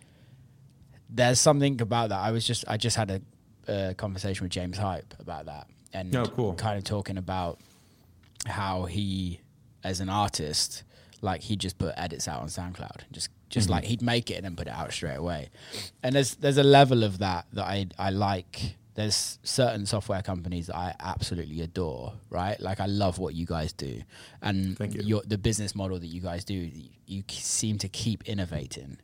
there's something about that. I was just I just had a, a conversation with James Hype about that. And oh, cool. kind of talking about how he, as an artist, like he just put edits out on SoundCloud, just just mm-hmm. like he'd make it and then put it out straight away. And there's there's a level of that that I I like. There's certain software companies that I absolutely adore, right? Like I love what you guys do, and Thank you. Your, the business model that you guys do, you, you seem to keep innovating.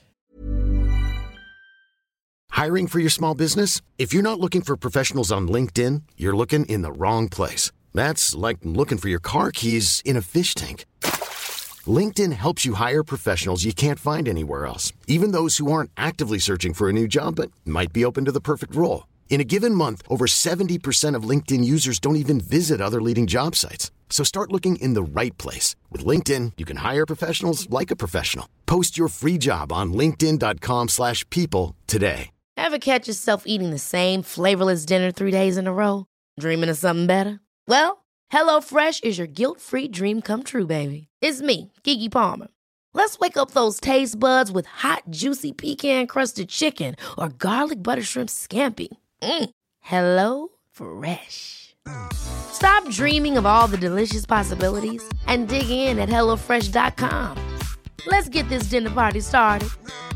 Hiring for your small business? If you're not looking for professionals on LinkedIn, you're looking in the wrong place. That's like looking for your car keys in a fish tank. LinkedIn helps you hire professionals you can't find anywhere else, even those who aren't actively searching for a new job but might be open to the perfect role. In a given month, over seventy percent of LinkedIn users don't even visit other leading job sites. So start looking in the right place. With LinkedIn, you can hire professionals like a professional. Post your free job on linkedin.com slash people today. Ever catch yourself eating the same flavorless dinner three days in a row? Dreaming of something better? Well, HelloFresh is your guilt-free dream come true, baby. It's me, Keke Palmer. Let's wake up those taste buds with hot, juicy pecan-crusted chicken or garlic butter shrimp scampi. Mm. Hello Fresh. Stop dreaming of all the delicious possibilities and dig in at hello fresh dot com. Let's get this dinner party started.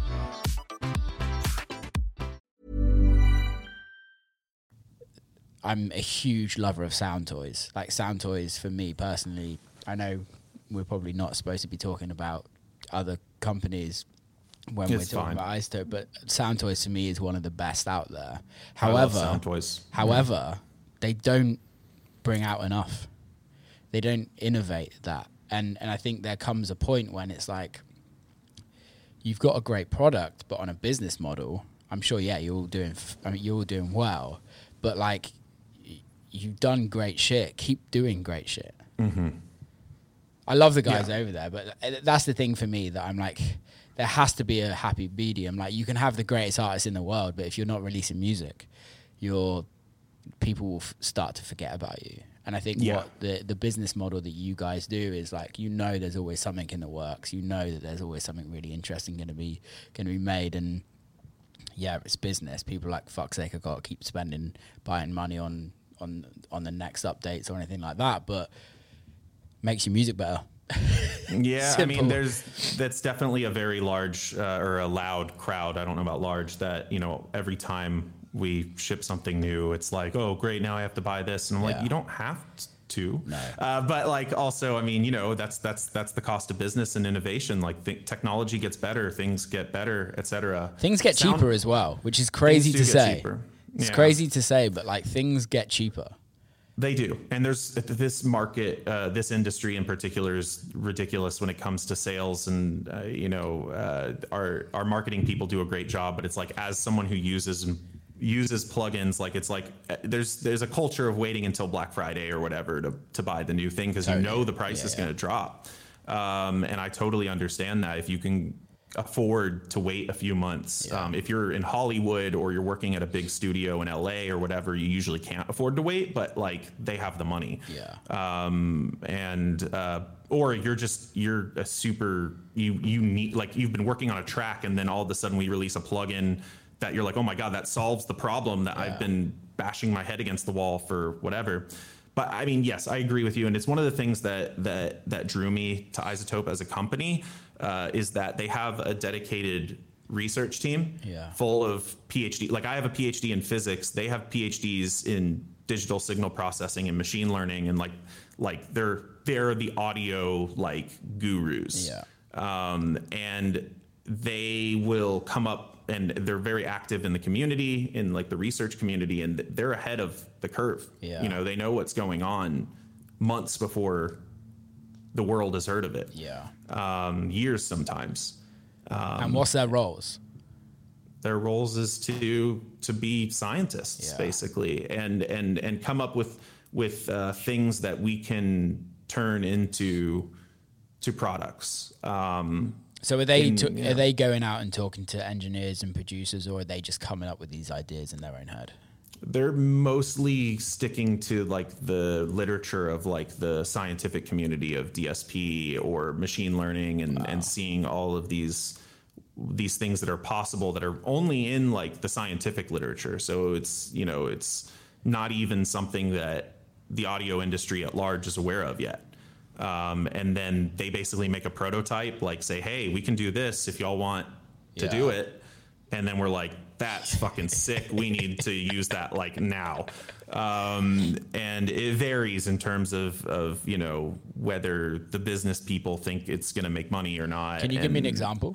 I'm a huge lover of sound toys. Like sound toys for me personally, I know we're probably not supposed to be talking about other companies when it's we're talking fine. about iZotope, but sound toys to me is one of the best out there. I love However, sound toys. however, yeah. they don't bring out enough. They don't innovate that. And and I think there comes a point when it's like you've got a great product, but on a business model, I'm sure yeah, you're all doing f- I mean you're all doing well, but like you've done great shit. Keep doing great shit. Mm-hmm. I love the guys yeah. over there, but that's the thing for me that I'm like, there has to be a happy medium. Like you can have the greatest artists in the world, but if you're not releasing music, your people will f- start to forget about you. And I think yeah. what the the business model that you guys do is like, you know, there's always something in the works. You know that there's always something really interesting going to be going to be made. And yeah, it's business. People are like, fuck's sake, I've got to keep spending, buying money on on on the next updates or anything like that. But makes your music better. Yeah, I mean, there's that's definitely a very large uh, or a loud crowd. I don't know about large. That, you know, every time we ship something new, it's like, oh, great, now I have to buy this, and I'm yeah. like, you don't have to. No. Uh, but like, also, I mean, you know, that's that's that's the cost of business and innovation. Like, th- technology gets better, things get better, et cetera. Things get Sound, cheaper as well, which is crazy to say. Cheaper. It's yeah. crazy to say, but like things get cheaper. They do. And there's this market, uh, this industry in particular is ridiculous when it comes to sales. And, uh, you know, uh, our, our marketing people do a great job, but it's like, as someone who uses uses plugins, like it's like there's there's a culture of waiting until Black Friday or whatever to, to buy the new thing because you know the price yeah, is yeah. going to drop. Um, and I totally understand that if you can afford to wait a few months. Yeah. Um, if you're in Hollywood or you're working at a big studio in L A or whatever, you usually can't afford to wait, but like they have the money. Yeah. Um, and, uh, or you're just, you're a super, you, you need, like you've been working on a track and then all of a sudden we release a plugin that you're like, oh my God, that solves the problem that yeah. I've been bashing my head against the wall for whatever. But I mean, yes, I agree with you. And it's one of the things that, that, that drew me to iZotope as a company. Uh, is that they have a dedicated research team yeah. full of PhD. Like I have a PhD in physics. They have PhDs in digital signal processing and machine learning. And like, like they're, they're the audio like gurus. Yeah. Um, and they will come up and they're very active in the community, in like the research community, and they're ahead of the curve. Yeah. You know, they know what's going on months before the world has heard of it. Yeah. Um, years sometimes. Um, and what's their roles? Their roles is to to be scientists, yeah. basically, and and and come up with with uh, things that we can turn into to products. Um, so are they in, to, yeah. are they going out and talking to engineers and producers, or are they just coming up with these ideas in their own head? They're mostly sticking to like the literature of like the scientific community of D S P or machine learning and, wow. and seeing all of these these things that are possible that are only in like the scientific literature. So it's, you know, it's not even something that the audio industry at large is aware of yet. Um, and then they basically make a prototype, like say, hey, we can do this if y'all want to yeah. do it. And then we're like, that's fucking sick. We need to use that like now. Um, and it varies in terms of, of, you know, whether the business people think it's going to make money or not. Can you and, give me an example?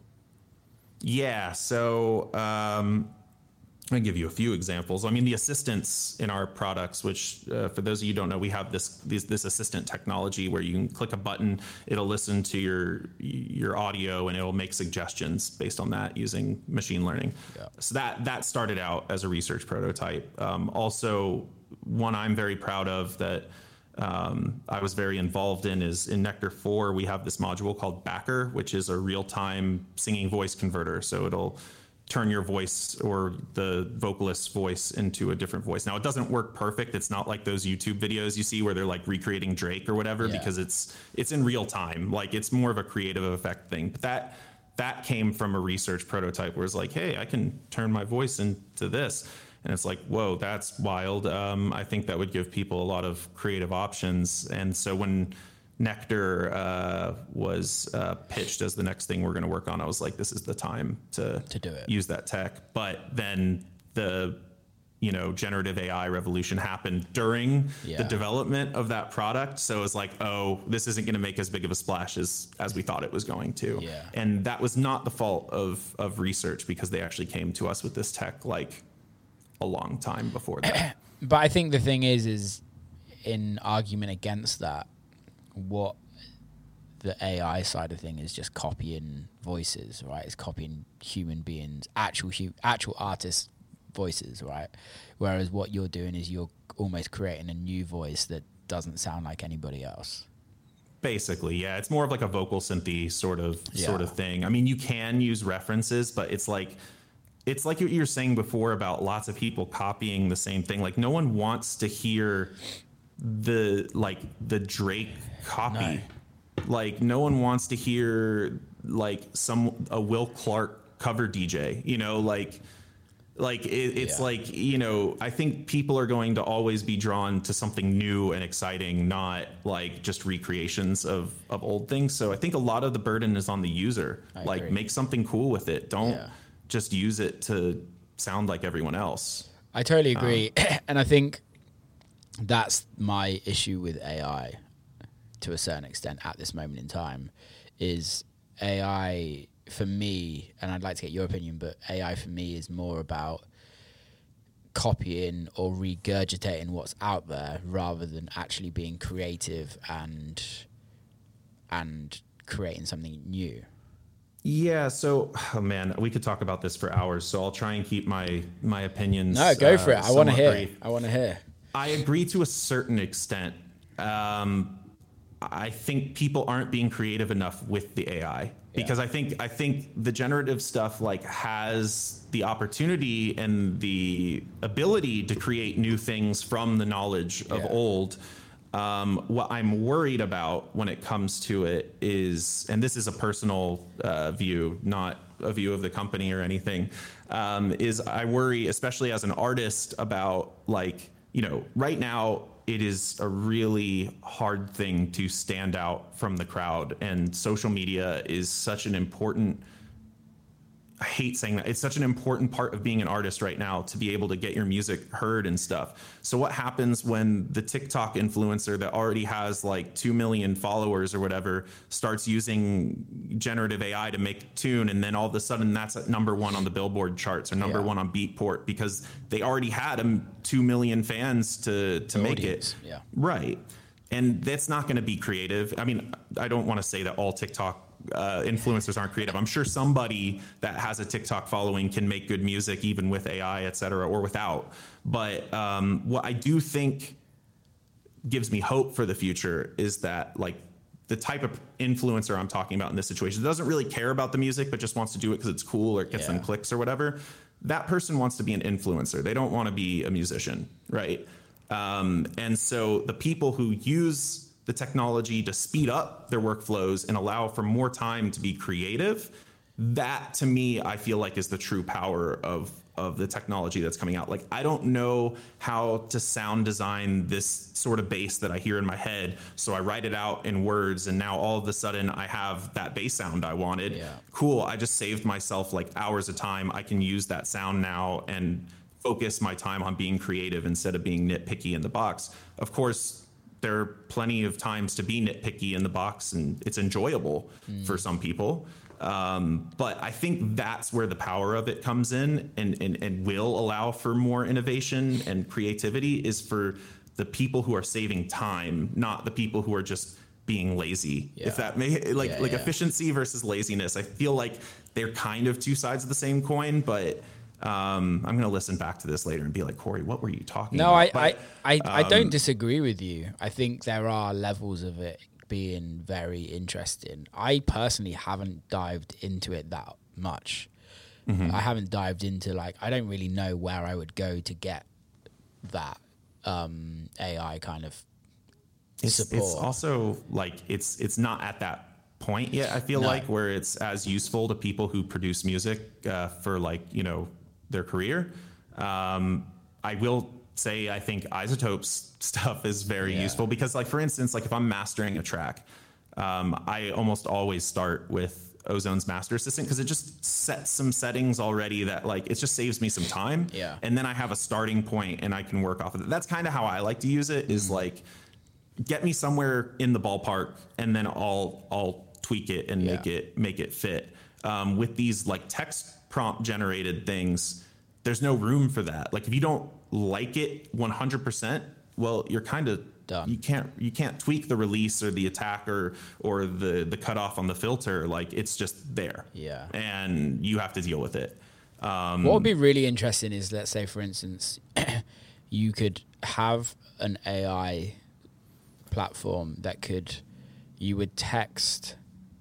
Yeah. So, um, I'll give you a few examples. I mean, the assistants in our products, which uh, for those of you who don't know, we have this, this this assistant technology where you can click a button, it'll listen to your your audio, and it'll make suggestions based on that using machine learning. Yeah. So that that started out as a research prototype. Um, also, one I'm very proud of that um, I was very involved in is in Nectar four, we have this module called Backer, which is a real-time singing voice converter. So it'll turn your voice or the vocalist's voice into a different voice. Now, it doesn't work perfect. It's not like those YouTube videos you see where they're like recreating Drake or whatever, yeah. because it's it's in real time. Like it's more of a creative effect thing. But that that came from a research prototype where it's like, hey, I can turn my voice into this. And it's like, whoa, that's wild. Um, I think that would give people a lot of creative options. And so when Nectar uh, was uh, pitched as the next thing we're going to work on, I was like, this is the time to, to do it. Use that tech. But then the, you know, generative A I revolution happened during yeah. the development of that product. So it's like, oh, this isn't going to make as big of a splash as, as we thought it was going to. Yeah. And that was not the fault of, of research, because they actually came to us with this tech like a long time before that. But I think the thing is, is in argument against that, what the A I side of thing is just copying voices, right? It's copying human beings, actual hu- actual artists' voices, right? Whereas what you're doing is you're almost creating a new voice that doesn't sound like anybody else. Basically, yeah. It's more of like a vocal synthy sort of yeah. sort of thing. I mean, you can use references, but it's like it's like what you were saying before about lots of people copying the same thing. Like no one wants to hear the like the Drake copy. No. Like no one wants to hear like some a Will Clark cover D J, you know, like like it, it's yeah. like, you know, I think people are going to always be drawn to something new and exciting, not like just recreations of of old things. So I think a lot of the burden is on the user. I like agree. Make something cool with it. Don't yeah. just use it to sound like everyone else. I totally agree. Um, and I think that's my issue with A I to a certain extent at this moment in time, is A I for me, and I'd like to get your opinion, but A I for me is more about copying or regurgitating what's out there rather than actually being creative and and creating something new. Yeah, so oh man, we could talk about this for hours, so I'll try and keep my my opinions. No, go uh, for it. I want to hear. brief. I want to hear. I agree to a certain extent. Um, I think people aren't being creative enough with the A I, because yeah. I think I think the generative stuff like has the opportunity and the ability to create new things from the knowledge of yeah. old. Um, what I'm worried about when it comes to it is, and this is a personal uh, view, not a view of the company or anything, um, is I worry, especially as an artist, about like, you know, right now it is a really hard thing to stand out from the crowd, and social media is such an important, I hate saying that, it's such an important part of being an artist right now, to be able to get your music heard and stuff. So what happens when the TikTok influencer that already has like two million followers or whatever starts using generative A I to make a tune, and then all of a sudden that's at number one on the Billboard charts or number yeah. one on Beatport, because they already had um, two million fans to, to make audience. it. Yeah. Right. And that's not going to be creative. I mean, I don't want to say that all TikTok Uh, influencers aren't creative. I'm sure somebody that has a TikTok following can make good music even with A I, et cetera, or without. But um, what I do think gives me hope for the future is that like the type of influencer I'm talking about in this situation doesn't really care about the music, but just wants to do it because it's cool or it gets yeah. them clicks or whatever. That person wants to be an influencer. They don't want to be a musician, right? Um, and so the people who use the technology to speed up their workflows and allow for more time to be creative, that to me, I feel like is the true power of, of the technology that's coming out. Like, I don't know how to sound design this sort of bass that I hear in my head. So I write it out in words, and now all of a sudden I have that bass sound I wanted. Yeah. Cool. I just saved myself like hours of time. I can use that sound now and focus my time on being creative instead of being nitpicky in the box. Of course, there are plenty of times to be nitpicky in the box, and it's enjoyable mm. for some people. Um, but I think that's where the power of it comes in, and, and, and will allow for more innovation and creativity, is for the people who are saving time, not the people who are just being lazy. Yeah. If that may, like, yeah, like yeah. efficiency versus laziness. I feel like they're kind of two sides of the same coin, but Um, I'm going to listen back to this later and be like, Corey, what were you talking no, about? No, I, but, I, I, um, I don't disagree with you. I think there are levels of it being very interesting. I personally haven't dived into it that much. Mm-hmm. I haven't dived into like, I don't really know where I would go to get that um, A I kind of it's, support. It's also like, it's it's not at that point yet, I feel no. like, where it's as useful to people who produce music uh, for like, you know, their career. Um, I will say, I think iZotope's stuff is very yeah. useful, because like, for instance, like if I'm mastering a track, um, I almost always start with Ozone's Master Assistant, because it just sets some settings already that like, it just saves me some time. Yeah. And then I have a starting point and I can work off of it. That's kind of how I like to use it, is mm. like, get me somewhere in the ballpark, and then I'll, I'll tweak it and yeah. make it, make it fit. Um, with these like text prompt generated things, there's no room for that. Like if you don't like it one hundred percent, well, you're kind of done. You can't, you can't tweak the release or the attack or, or the, the cutoff on the filter. Like it's just there. Yeah. And you have to deal with it. Um, what would be really interesting is, let's say for instance, you could have an A I platform that could, you would text,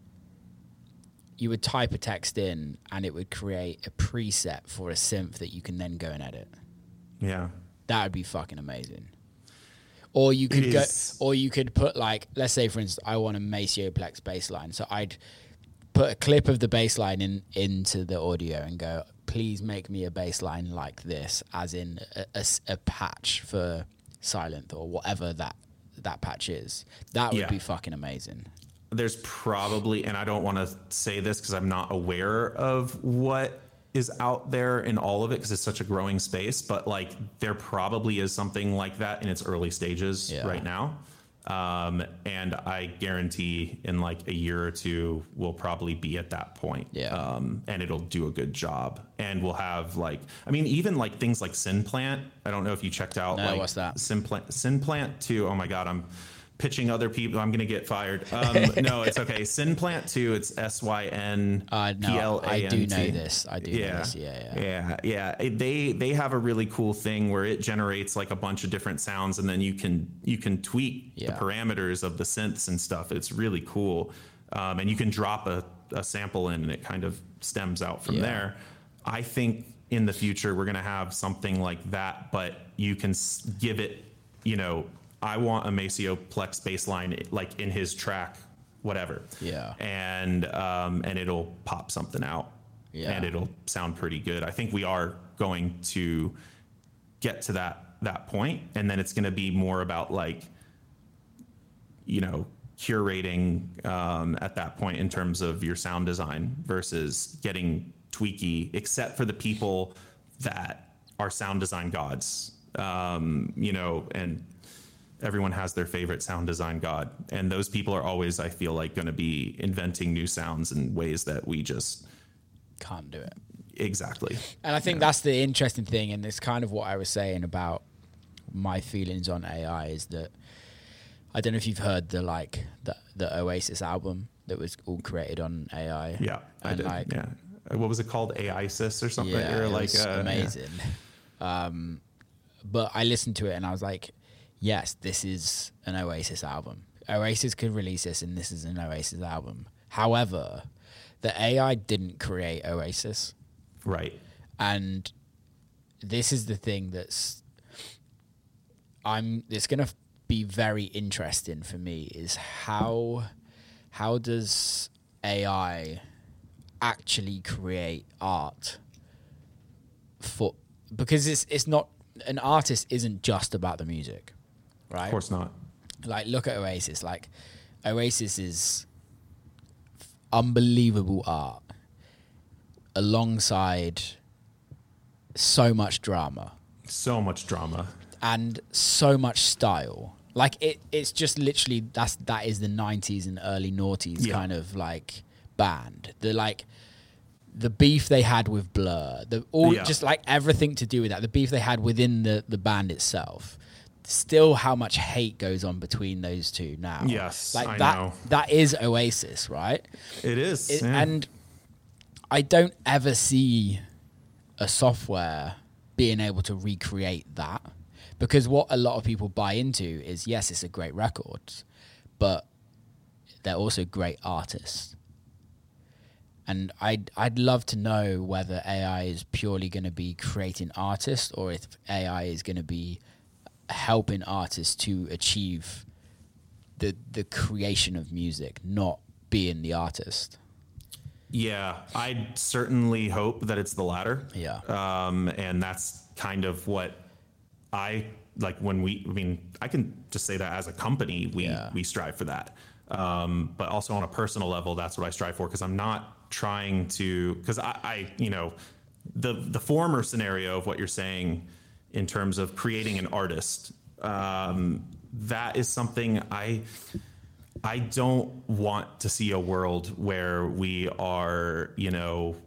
you would type a text in and it would create a preset for a synth that you can then go and edit. Yeah. That would be fucking amazing. Or you could go, or you could put like, let's say for instance, I want a Macioplex bass line. So I'd put a clip of the bass line in, into the audio and go, please make me a bass line like this, as in a, a, a patch for Sylenth or whatever that, that patch is. That would yeah. be fucking amazing. There's probably, and I don't want to say this because I'm not aware of what is out there in all of it, because it's such a growing space, but like there probably is something like that in its early stages yeah. right now. Um, and I guarantee in like a year or two, we'll probably be at that point. Yeah. Um, and it'll do a good job. And we'll have like, I mean, even like things like Synplant. I don't know if you checked out. No, like what's that? Synplant, Synplant two. Oh my God, I'm pitching other people. I'm going to get fired. Um, no, it's okay. Synplant two, it's S Y N P L A N T. I do know this. I do yeah. know this. Yeah, yeah. Yeah, yeah. It, they they have a really cool thing where it generates like a bunch of different sounds, and then you can you can tweak yeah. the parameters of the synths and stuff. It's really cool. Um, and you can drop a, a sample in and it kind of stems out from yeah. there. I think in the future we're going to have something like that, but you can give it, you know, I want a Maceo Plex bass line like in his track, whatever. Yeah. And um, and it'll pop something out. Yeah. And it'll sound pretty good. I think we are going to get to that that point, and then it's going to be more about like, you know, curating um, at that point in terms of your sound design versus getting tweaky, except for the people that are sound design gods, um, you know, and everyone has their favorite sound design god. And those people are always, I feel like, going to be inventing new sounds in ways that we just can't do it. Exactly. And I think yeah. that's the interesting thing. And it's kind of what I was saying about my feelings on A I is that I don't know if you've heard the like the, the Oasis album that was all created on A I. Yeah, and I did. Like, yeah. What was it called? A I S I S or something? Yeah, or it like, was uh, amazing. Yeah. Um, but I listened to it and I was like, yes, this is an Oasis album. Oasis could release this and this is an Oasis album. However, the A I didn't create Oasis. Right. And this is the thing that's I'm it's going to be very interesting for me is how how does A I actually create art for because it's it's not an artist isn't just about the music, right? Of course not. Like look at Oasis. Like Oasis is unbelievable art alongside so much drama. So much drama. And so much style. Like it it's just literally that's that is the nineties and early noughties yeah. kind of like band. The like the beef they had with Blur, the all yeah. just like everything to do with that. The beef they had within the, the band itself. Still how much hate goes on between those two now. Yes. Like I that know. that is Oasis, right? It is. It, yeah. And I don't ever see a software being able to recreate that. Because what a lot of people buy into is, yes, it's a great record, but they're also great artists. And I'd, I'd love to know whether A I is purely going to be creating artists or if A I is going to be helping artists to achieve the the creation of music, not being the artist. Yeah, I certainly hope that it's the latter. Yeah. Um, and that's kind of what I like when we, I mean, I can just say that as a company, we, yeah. we strive for that. Um, but also on a personal level, that's what I strive for. Cause I'm not trying to, cause I, I, you know, the, the former scenario of what you're saying in terms of creating an artist, um, that is something I, I don't want to see a world where we are, you know,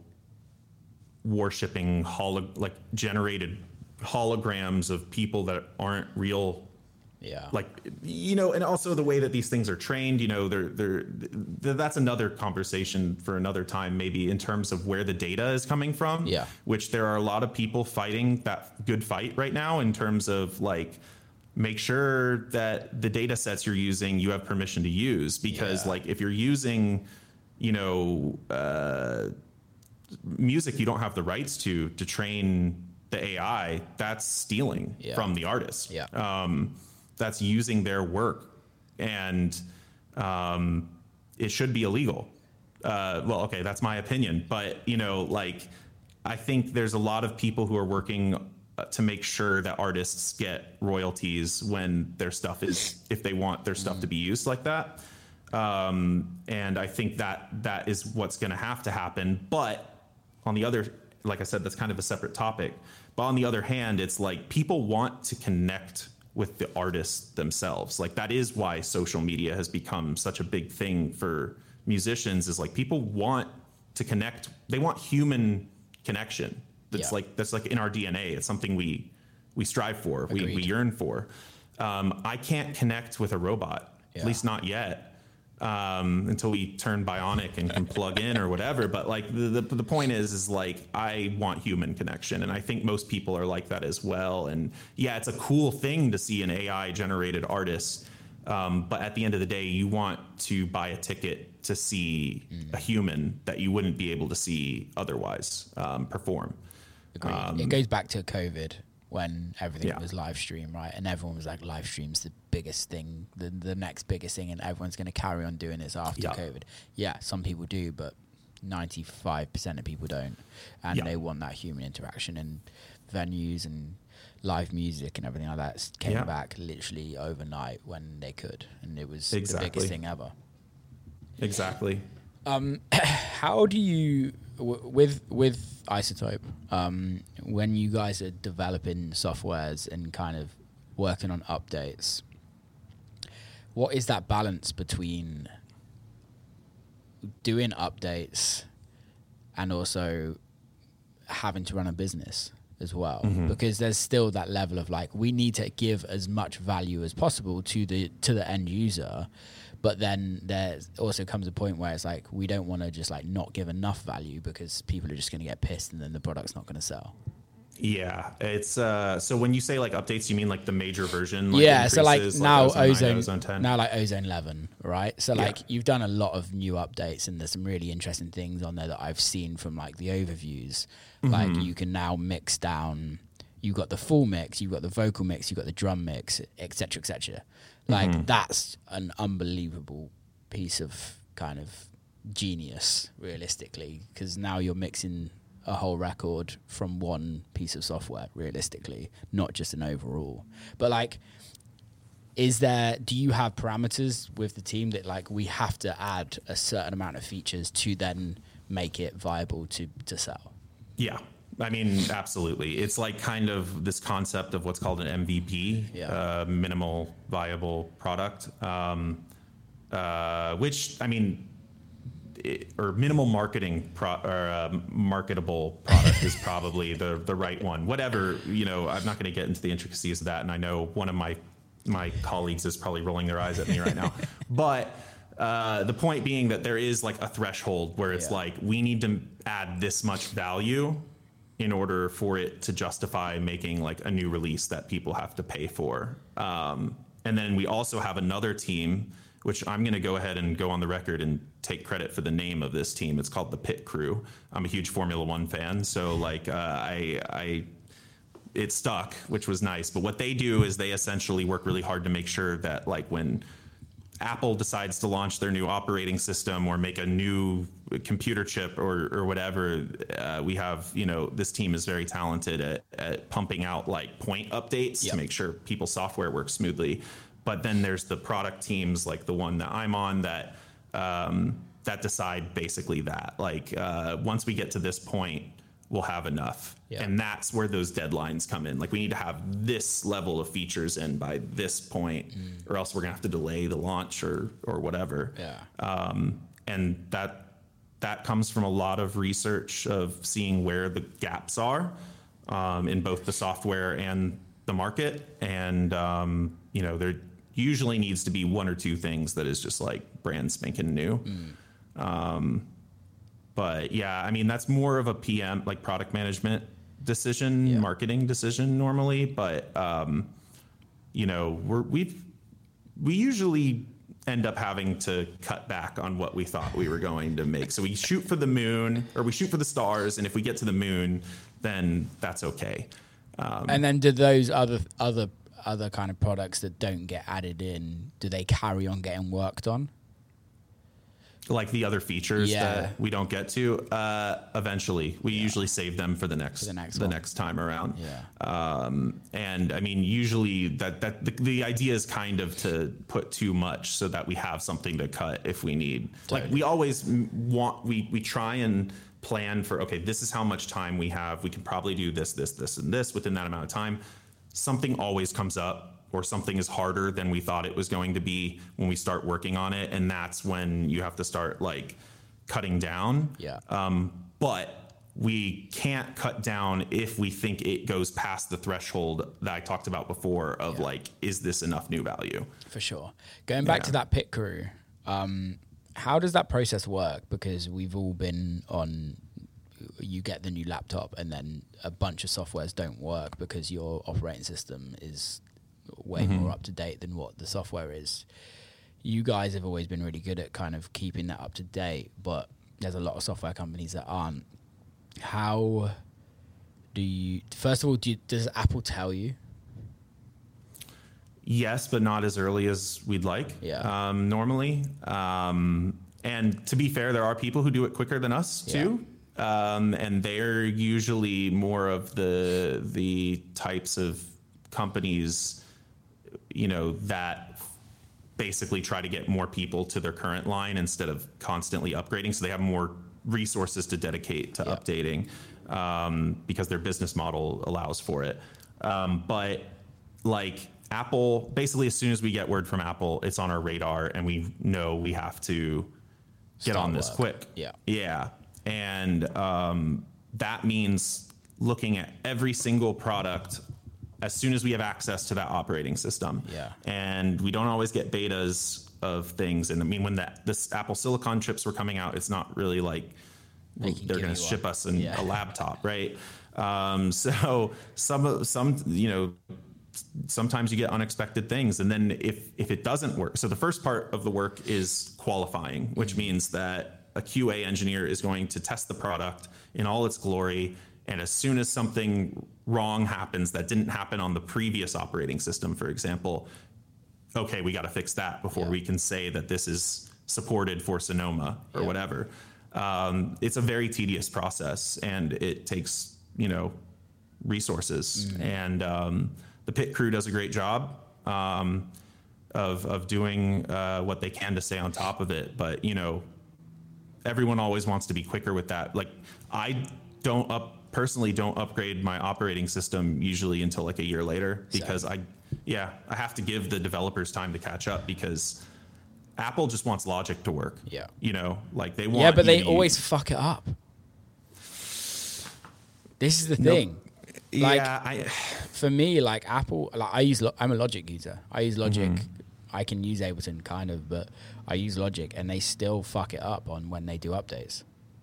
worshiping holo- like generated holograms of people that aren't real. Yeah. Like, you know, and also the way that these things are trained, you know, they're, they're, they're, that's another conversation for another time, maybe in terms of where the data is coming from. Yeah. Which there are a lot of people fighting that good fight right now in terms of like, make sure that the data sets you're using, you have permission to use, because yeah. like if you're using, you know, uh, music you don't have the rights to, to train the A I, that's stealing yeah. from the artist. Yeah. Um, that's using their work, and um, it should be illegal. Uh, well, okay, that's my opinion, but you know, like, I think there's a lot of people who are working to make sure that artists get royalties when their stuff is, if they want their stuff to be used like that. Um, and I think that that is what's going to have to happen. But on the other, like I said, that's kind of a separate topic. But on the other hand, it's like people want to connect with the artists themselves. Like that is why social media has become such a big thing for musicians, is like people want to connect. They want human connection. That's yeah. like that's like in our D N A. It's something we we strive for. We, we yearn for. Um, I can't connect with a robot. yeah. At least not yet. Um, until we turn bionic and can plug in or whatever. But like the, the the point is, is like I want human connection, and I think most people are like that as well. And yeah, it's a cool thing to see an A I generated artist, um, but at the end of the day, you want to buy a ticket to see mm. a human that you wouldn't be able to see otherwise um, perform. Um, it goes back to COVID, when everything yeah. was live stream, right? And everyone was like, live stream's the biggest thing, the, the next biggest thing, and everyone's going to carry on doing this after yeah. COVID. Yeah, some people do, but ninety-five percent of people don't. And yeah. they want that human interaction, and venues and live music and everything like that came yeah. back literally overnight when they could. And it was exactly. the biggest thing ever. Exactly. Um, how do you... With with iZotope, um, when you guys are developing softwares and kind of working on updates, what is that balance between doing updates and also having to run a business as well? Mm-hmm. Because there's still that level of like, we need to give as much value as possible to the to the end user. But then there also comes a point where it's like, we don't want to just like not give enough value because people are just going to get pissed and then the product's not going to sell. Yeah, it's uh. So when you say like updates, you mean like the major version? Like yeah. So like now like Ozone, nine, Ozone ten. now like Ozone eleven, right? So like yeah. you've done a lot of new updates, and there's some really interesting things on there that I've seen from like the overviews. Mm-hmm. Like you can now mix down. You got the full mix, you got the vocal mix, you got the drum mix, et cetera, et cetera. Like mm-hmm. that's an unbelievable piece of kind of genius, realistically, because now you're mixing a whole record from one piece of software, realistically, not just an overall. But like, is there? Do you have parameters with the team that like we have to add a certain amount of features to then make it viable to to sell? Yeah. I mean, absolutely. It's like kind of this concept of what's called an M V P, yeah. uh, minimal viable product, um, uh, which, I mean, it, or minimal marketing pro- or uh, marketable product is probably the the right one. Whatever, you know, I'm not going to get into the intricacies of that. And I know one of my my colleagues is probably rolling their eyes at me right now. But uh, the point being that there is like a threshold where it's yeah. like, we need to add this much value in order for it to justify making like a new release that people have to pay for. Um, and then we also have another team, which I'm going to go ahead and go on the record and take credit for the name of this team. It's called the Pit Crew. I'm a huge Formula One fan. So like uh, I, I, it stuck, which was nice. But what they do is they essentially work really hard to make sure that like when Apple decides to launch their new operating system or make a new computer chip or, or whatever, uh, we have, you know, this team is very talented at, at pumping out like point updates yep. to make sure people's software works smoothly. But then there's the product teams like the one that I'm on that um, that decide basically that like uh, once we get to this point, we'll have enough. Yeah. And that's where those deadlines come in. Like we need to have this level of features in by this point, mm. or else we're gonna have to delay the launch or or whatever. Yeah. Um, and that that comes from a lot of research of seeing where the gaps are um, in both the software and the market. And um, you know, there usually needs to be one or two things that is just like brand spanking new. Mm. Um, But yeah, I mean, that's more of a P M, like product management decision, yeah. marketing decision normally. But, um, you know, we're, we've, we usually end up having to cut back on what we thought we were going to make. So we shoot for the moon or we shoot for the stars. And if we get to the moon, then that's okay. Um, and then do those other, other, other kind of products that don't get added in, do they carry on getting worked on? Like the other features yeah. that we don't get to, uh, eventually we yeah. usually save them for the next, for the next, the one. next time around. Yeah. Um, and I mean, usually that, that the, the idea is kind of to put too much so that we have something to cut if we need. Totally. Like we always want, we, we try and plan for, okay, this is how much time we have. We can probably do this, this, this, and this within that amount of time. Something always comes up, or something is harder than we thought it was going to be when we start working on it. And that's when you have to start like cutting down. Yeah. Um, but we can't cut down if we think it goes past the threshold that I talked about before of yeah. like, is this enough new value? For sure. Going back yeah. to that pit crew, um, how does that process work? Because we've all been on, you get the new laptop and then a bunch of softwares don't work because your operating system is way mm-hmm. more up to date than what the software is. You guys have always been really good at kind of keeping that up to date, but there's a lot of software companies that aren't. How do you, first of all, do you, does Apple tell you? Yes, but not as early as we'd like. Yeah. Um, normally. Um, and to be fair, there are people who do it quicker than us too. Yeah. Um, and they're usually more of the, the types of companies, you know, that basically try to get more people to their current line instead of constantly upgrading. So they have more resources to dedicate to yep. updating um, because their business model allows for it. Um, but like Apple, basically as soon as we get word from Apple, it's on our radar and we know we have to get Start on this work. quick. Yeah. Yeah. And um, that means looking at every single product as soon as we have access to that operating system. Yeah. And we don't always get betas of things. And I mean, when that this Apple Silicon chips were coming out, it's not really like they they're going to ship us an, yeah. a laptop, right? Um, so some, some, you know, sometimes you get unexpected things. And then if, if it doesn't work, so the first part of the work is qualifying, which mm-hmm. means that a Q A engineer is going to test the product in all its glory. And as soon as something wrong happens that didn't happen on the previous operating system, for example, okay, we got to fix that before yeah. we can say that this is supported for Sonoma or yeah. whatever. Um, it's a very tedious process and it takes, you know, resources. Mm-hmm. And um, the pit crew does a great job um, of, of doing uh, what they can to stay on top of it. But, you know, everyone always wants to be quicker with that. Like I don't up personally don't upgrade my operating system usually until like a year later because Same. I, yeah, I have to give the developers time to catch up because Apple just wants Logic to work. Yeah. You know, like they want. Yeah, but they to, always fuck it up. This is the thing. Nope. Like, yeah, I, for me, like Apple, like I use, I'm a Logic user. I use Logic. Mm-hmm. I can use Ableton kind of, but I use Logic and they still fuck it up on when they do updates.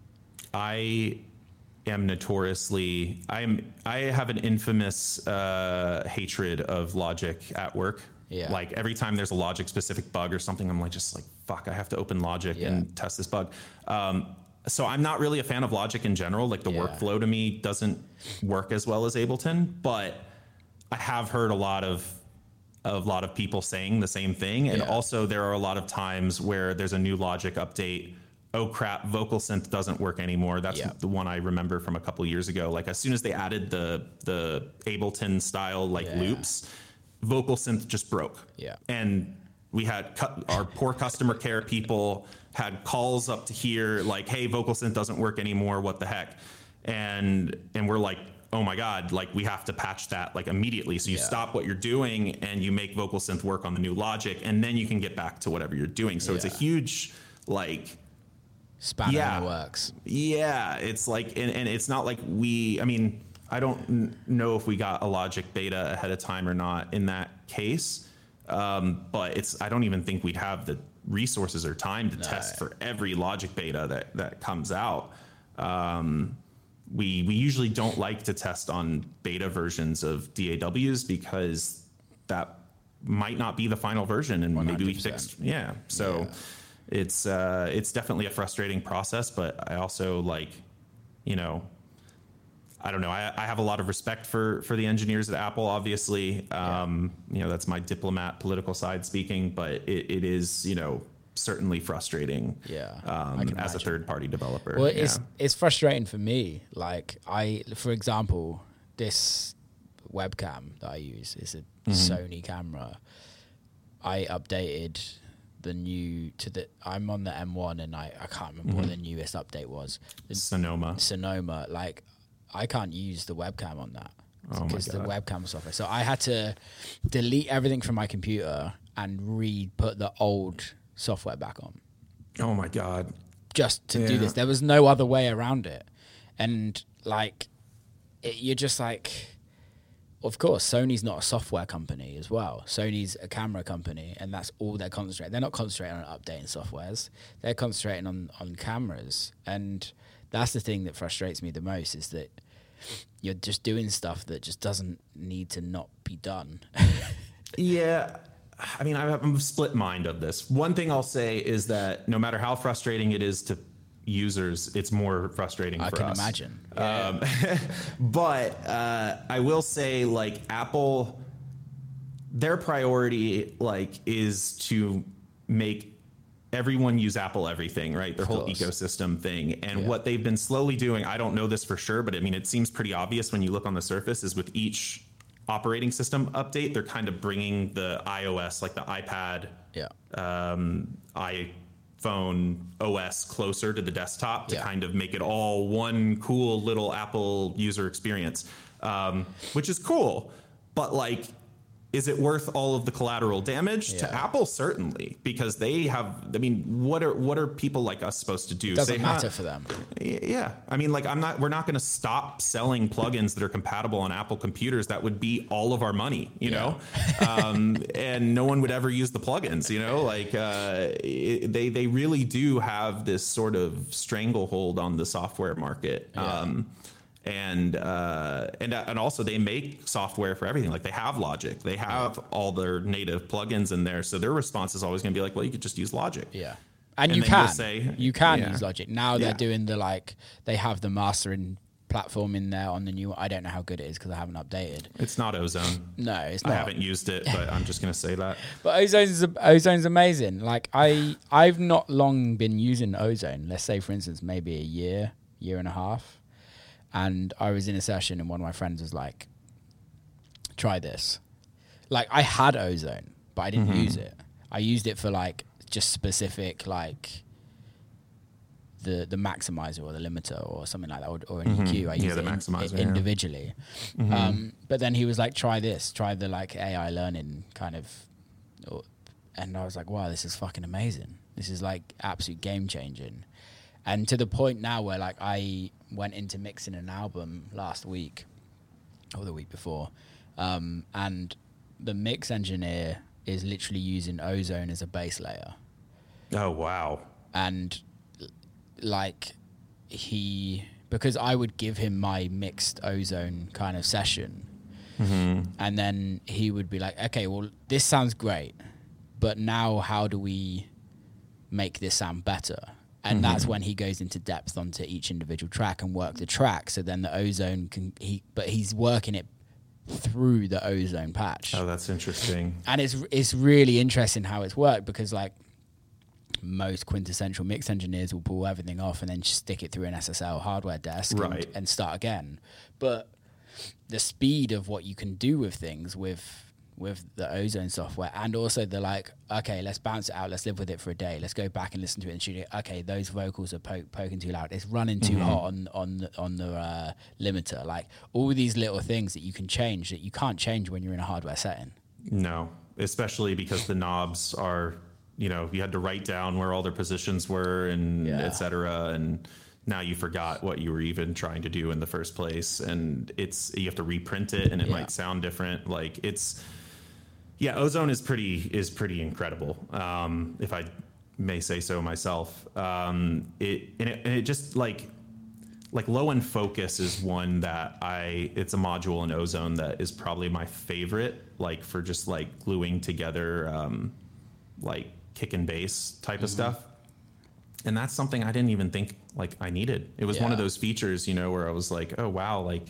I am notoriously, I'm, I have an infamous uh, hatred of Logic at work. Yeah. Like every time there's a Logic specific bug or something, I'm like, just like, fuck, I have to open Logic yeah. and test this bug. Um, so I'm not really a fan of Logic in general. Like the yeah. workflow to me doesn't work as well as Ableton, but I have heard a lot of, a lot of people saying the same thing. And yeah. also there are a lot of times where there's a new Logic update. Oh crap, Vocal Synth doesn't work anymore. That's yeah. the one I remember from a couple of years ago. Like as soon as they added the the Ableton style like yeah. loops, Vocal Synth just broke. Yeah. And we had cu- our poor customer care people had calls up to here like, hey, Vocal Synth doesn't work anymore. What the heck? And and we're like, oh my God, like we have to patch that like immediately. So you yeah. stop what you're doing and you make Vocal Synth work on the new Logic and then you can get back to whatever you're doing. So yeah. it's a huge like spanner yeah. in the works. Yeah, it's like, and, and it's not like we, I mean, I don't n- know if we got a Logic beta ahead of time or not in that case, um, but it's, I don't even think we'd have the resources or time to no. test for every Logic beta that, that comes out. Um, we we usually don't like to test on beta versions of D A Ws because that might not be the final version, and one hundred percent. Maybe we fixed. Yeah, so yeah. it's uh, it's definitely a frustrating process, but I also like, you know, I don't know. I, I have a lot of respect for for the engineers at Apple. Obviously, um, yeah. you know, that's my diplomat, political side speaking, but it, it is, you know, certainly frustrating. Yeah, um, as imagine. a third party developer. Well, yeah. it's it's frustrating for me. Like I, for example, this webcam that I use is a mm-hmm. Sony camera. I updated the new to the. I'm on the M one, and I I can't remember mm-hmm. what the newest update was. The Sonoma. Sonoma, like. I can't use the webcam on that because oh the webcam software. So I had to delete everything from my computer and re-put the old software back on. Oh my God. Just to yeah. do this. There was no other way around it. And like, it, you're just like, of course, Sony's not a software company as well. Sony's a camera company, and that's all they're concentrating. They're not concentrating on updating softwares. They're concentrating on, on cameras. And that's the thing that frustrates me the most, is that you're just doing stuff that just doesn't need to not be done. Yeah. I mean, I'm a split mind of this. One thing I'll say is that no matter how frustrating it is to users, it's more frustrating I for can us. imagine. Um, but uh, I will say, like, Apple, their priority, like, is to make everyone use Apple everything, right? Their Of whole course. ecosystem thing. And Yeah. what they've been slowly doing, I don't know this for sure, but I mean, it seems pretty obvious when you look on the surface, is with each operating system update, they're kind of bringing the iOS, like the iPad, Yeah. um, iPhone O S closer to the desktop to Yeah. kind of make it all one cool little Apple user experience, um, which is cool. But like, is it worth all of the collateral damage to Yeah. Apple? Certainly, because they have. I mean, what are what are people like us supposed to do? It doesn't Say, matter huh, for them. Yeah, I mean, like, I'm not. We're not going to stop selling plugins that are compatible on Apple computers. That would be all of our money, you know. um, and no one would ever use the plugins, you know. Like, uh, it, they they really do have this sort of stranglehold on the software market. Yeah. Um, and uh, and and also they make software for everything. Like, they have Logic, they have all their native plugins in there. So their response is always going to be like, well, you could just use Logic. Yeah. And, And you then you'll can. say- you can yeah. use Logic. Now they're Yeah. doing the, like, they have the mastering platform in there on the new. I don't know how good it is because I haven't updated. It's not Ozone. No, it's I not. haven't used it, but I'm just going to say that. But Ozone's Ozone's amazing. Like, I I've not long been using Ozone. Let's say, for instance, maybe a year, year and a half. And I was in a session and one of my friends was like, try this. Like, I had Ozone, but I didn't Mm-hmm. use it. I used it for like just specific, like the the maximizer or the limiter or something like that, or, or an E Q. I Yeah, used the it in- maximizer, yeah. individually. Um, but then he was like, try this, try the like A I learning kind of. Or, and I was like, wow, this is fucking amazing. This is like absolute game changing. And to the point now where like I went into mixing an album last week or the week before, um, and the mix engineer is literally using Ozone as a base layer. Oh, wow. And l- like he, because I would give him my mixed Ozone kind of session, and then he would be like, okay, well, this sounds great, but now how do we make this sound better? And that's when he goes into depth onto each individual track and work the track. So then the Ozone can, he, but he's working it through the Ozone patch. Oh, that's interesting. And it's it's really interesting how it's worked, because like most quintessential mix engineers will pull everything off and then just stick it through an S S L hardware desk Right. and, and start again. But the speed of what you can do with things with with the Ozone software, and also the like, okay, let's bounce it out, let's live with it for a day, let's go back and listen to it in the studio. Okay, those vocals are po- poking too loud, it's running too hot on on the, on the uh, limiter. Like all these little things that you can change that you can't change when you're in a hardware setting. No, especially because the knobs are, you know, you had to write down where all their positions were and Yeah. et cetera. And now you forgot what you were even trying to do in the first place. And it's, you have to reprint it and it Yeah. might sound different. Like it's, yeah, Ozone is pretty, is pretty incredible. Um, if I may say so myself. Um, it, and it, and it just like, like Low End Focus is one that I, it's a module in Ozone that is probably my favorite, like for just like gluing together, um, like kick and bass type of stuff. And that's something I didn't even think like I needed. It was one of Yeah. those features, you know, where I was like, oh wow, like,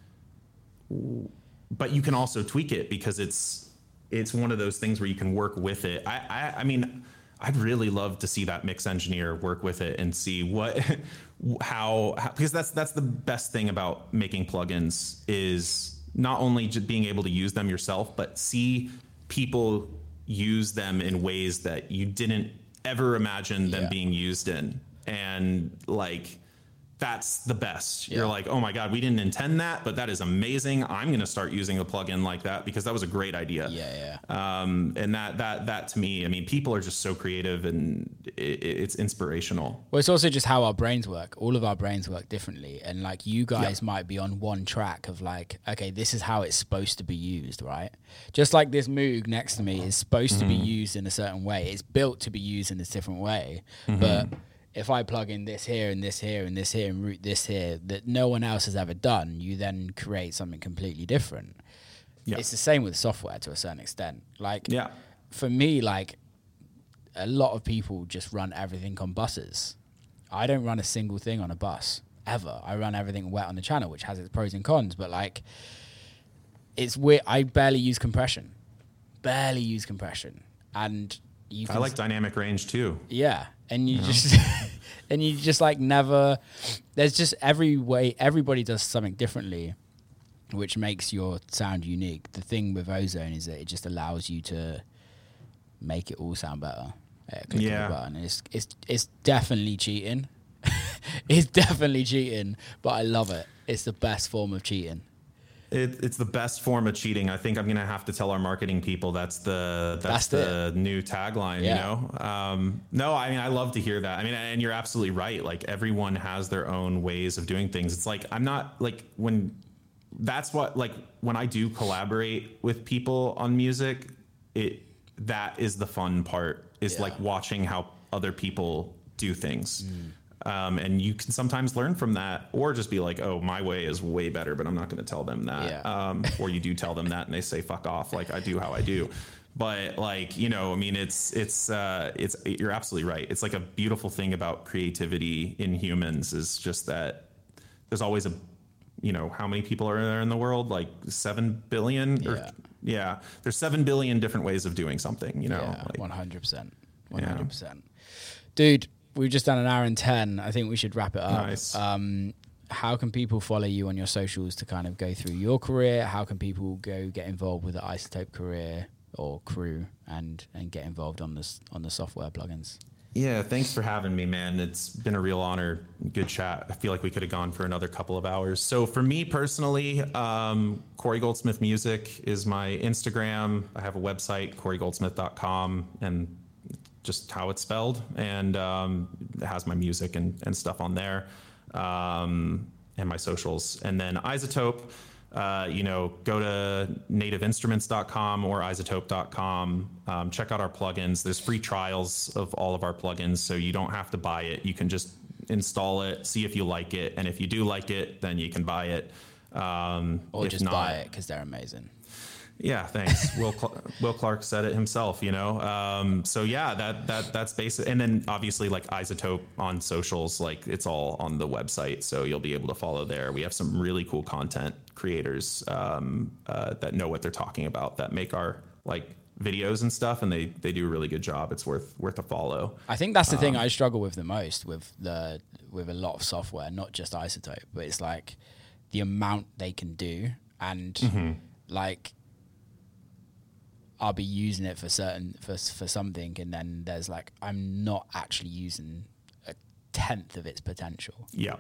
ooh. But you can also tweak it because it's, it's one of those things where you can work with it. I, I, I mean, I'd really love to see that mix engineer work with it and see what, how, how, because that's, that's the best thing about making plugins is not only just being able to use them yourself, but see people use them in ways that you didn't ever imagine them Yeah. being used in. And like that's the best. Yeah. You're like, oh my God, we didn't intend that, but that is amazing. I'm going to start using a plugin like that because that was a great idea. Yeah, yeah. Um, and that, that, that to me, I mean, people are just so creative and it, it's inspirational. Well, it's also just how our brains work. All of our brains work differently. And like you guys yeah. might be on one track of like, okay, this is how it's supposed to be used, right? Just like this Moog next to me is supposed mm-hmm. to be used in a certain way. It's built to be used in a different way. Mm-hmm. But if I plug in this here and this here and this here and route this here that no one else has ever done, you then create something completely different. Yeah. It's the same with software to a certain extent. Like, yeah. for me, like, a lot of people just run everything on buses. I don't run a single thing on a bus, ever. I run everything wet on the channel, which has its pros and cons, but, like, it's weird. I barely use compression. Barely use compression. And you can I like dynamic range, too. Yeah. And you yeah. just, and you just like never, there's just every way, everybody does something differently, which makes your sound unique. The thing with Ozone is that it just allows you to make it all sound better. At a click yeah. of a button. It's, it's, it's definitely cheating. It's definitely cheating, but I love it. It's the best form of cheating. It, it's the best form of cheating. I think I'm going to have to tell our marketing people that's the that's, that's the it. new tagline, yeah. you know? Um, no, I mean, I love to hear that. I mean, and you're absolutely right. Like, everyone has their own ways of doing things. It's like, I'm not, like, when, that's what, like, when I do collaborate with people on music, it that is the fun part, is, yeah. like, watching how other people do things. Mm. Um, and you can sometimes learn from that, or just be like, oh, my way is way better, but I'm not going to tell them that. Yeah. Um, or you do tell them that and they say, fuck off. Like, I do how I do. But, like, you know, I mean, it's, it's, uh, it's, you're absolutely right. It's like a beautiful thing about creativity in humans is just that there's always a, you know, how many people are there in the world? Like seven billion? Yeah. Or, yeah. There's seven billion different ways of doing something, you know? Yeah, like, one hundred percent. one hundred percent. Yeah. Dude, we've just done an hour and ten. I think we should wrap it up. Nice. Um, how can people follow you on your socials to kind of go through your career? How can people go get involved with the iZotope career or crew and, and get involved on this on the software plugins? Yeah, thanks for having me, man. It's been a real honor. Good chat. I feel like we could have gone for another couple of hours. So for me personally, um, Corey Goldsmith Music is my Instagram. I have a website, corey goldsmith dot com, and just how it's spelled, and um, it has my music and, and stuff on there, um, and my socials. And then iZotope, uh, you know, go to native instruments dot com or iZotope dot com. Um, check out our plugins. There's free trials of all of our plugins, so you don't have to buy it. You can just install it, see if you like it, and if you do like it, then you can buy it. Um, or just not, buy it because they're amazing. Yeah, thanks. Will Cl- Will Clark said it himself, you know. Um, so yeah, that that that's basic. And then obviously, like iZotope on socials, like it's all on the website, so you'll be able to follow there. We have some really cool content creators um, uh, that know what they're talking about, that make our like videos and stuff, and they they do a really good job. It's worth worth a follow. I think that's the um, thing I struggle with the most with the with a lot of software, not just iZotope, but it's like the amount they can do, and mm-hmm. like. I'll be using it for certain for for something, and then there's like I'm not actually using a tenth of its potential. Yeah,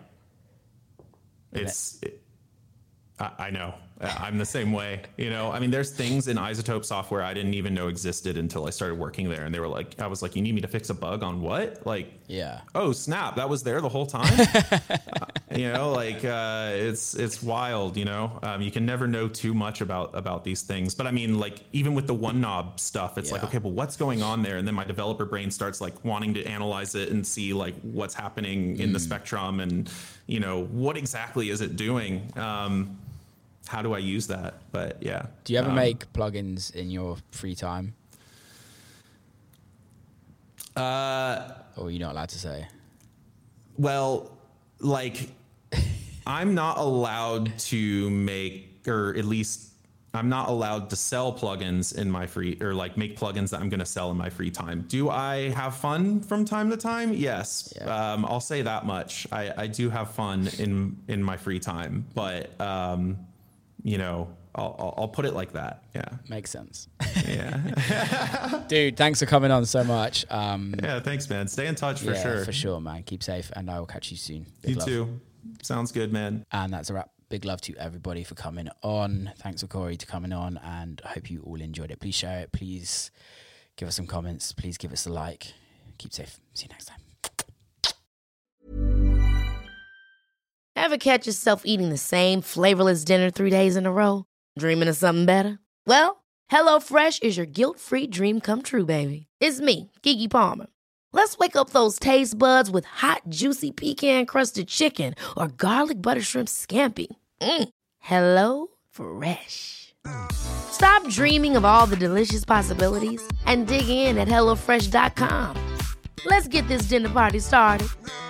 it's. It, I, I know. I'm the same way. You know, I mean, there's things in iZotope software I didn't even know existed until I started working there, and they were like, I was like, "You need me to fix a bug on what?" Like, yeah. Oh snap! That was there the whole time. uh, you know, like uh, it's it's wild. You know, um, you can never know too much about about these things. But I mean, like even with the one knob stuff, it's yeah. like, okay, well, what's going on there? And then my developer brain starts like wanting to analyze it and see like what's happening in mm. the spectrum, and you know, what exactly is it doing? Um, How do I use that? But yeah. Do you ever um, make plugins in your free time? Uh, or are you not allowed to say? Well, like, I'm not allowed to make, or at least I'm not allowed to sell plugins in my free, or like make plugins that I'm going to sell in my free time. Do I have fun from time to time? Yes. Yeah. Um, I'll say that much. I, I do have fun in, in my free time, but, um, you know, I'll, I'll, I'll put it like that. Yeah. Makes sense. Yeah. Dude, thanks for coming on so much. Um, yeah, thanks, man. Stay in touch for yeah, sure. For sure, man. Keep safe, and I will catch you soon. Big you love. too. Sounds good, man. And that's a wrap. Big love to everybody for coming on. Thanks for Corey to coming on, and I hope you all enjoyed it. Please share it. Please give us some comments. Please give us a like. Keep safe. See you next time. Ever catch yourself eating the same flavorless dinner three days in a row? Dreaming of something better? Well, HelloFresh is your guilt-free dream come true, baby. It's me, Keke Palmer. Let's wake up those taste buds with hot, juicy pecan-crusted chicken or garlic butter shrimp scampi. Mm. Hello Fresh. Stop dreaming of all the delicious possibilities and dig in at hello fresh dot com. Let's get this dinner party started.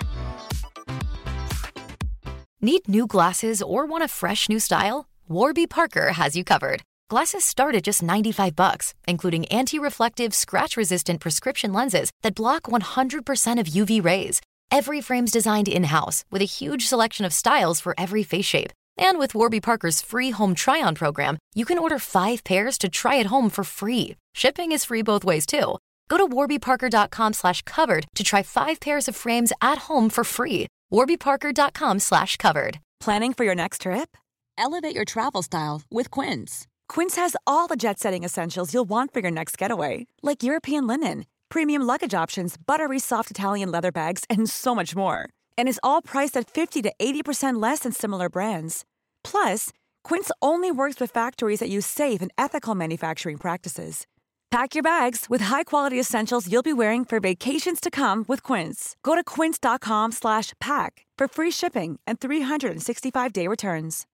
Need new glasses or want a fresh new style? Warby Parker has you covered. Glasses start at just ninety-five bucks, including anti-reflective, scratch-resistant prescription lenses that block one hundred percent of U V rays. Every frame's designed in-house with a huge selection of styles for every face shape. And with Warby Parker's free home try-on program, you can order five pairs to try at home for free. Shipping is free both ways, too. Go to warby parker dot com slash covered to try five pairs of frames at home for free. warby parker dot com slash covered. Planning for your next trip? Elevate your travel style with Quince. Quince has all the jet-setting essentials you'll want for your next getaway, like European linen, premium luggage options, buttery soft Italian leather bags, and so much more. And is all priced at fifty to eighty percent less than similar brands. Plus, Quince only works with factories that use safe and ethical manufacturing practices. Pack your bags with high-quality essentials you'll be wearing for vacations to come with Quince. Go to quince dot com slash pack for free shipping and three sixty-five day returns.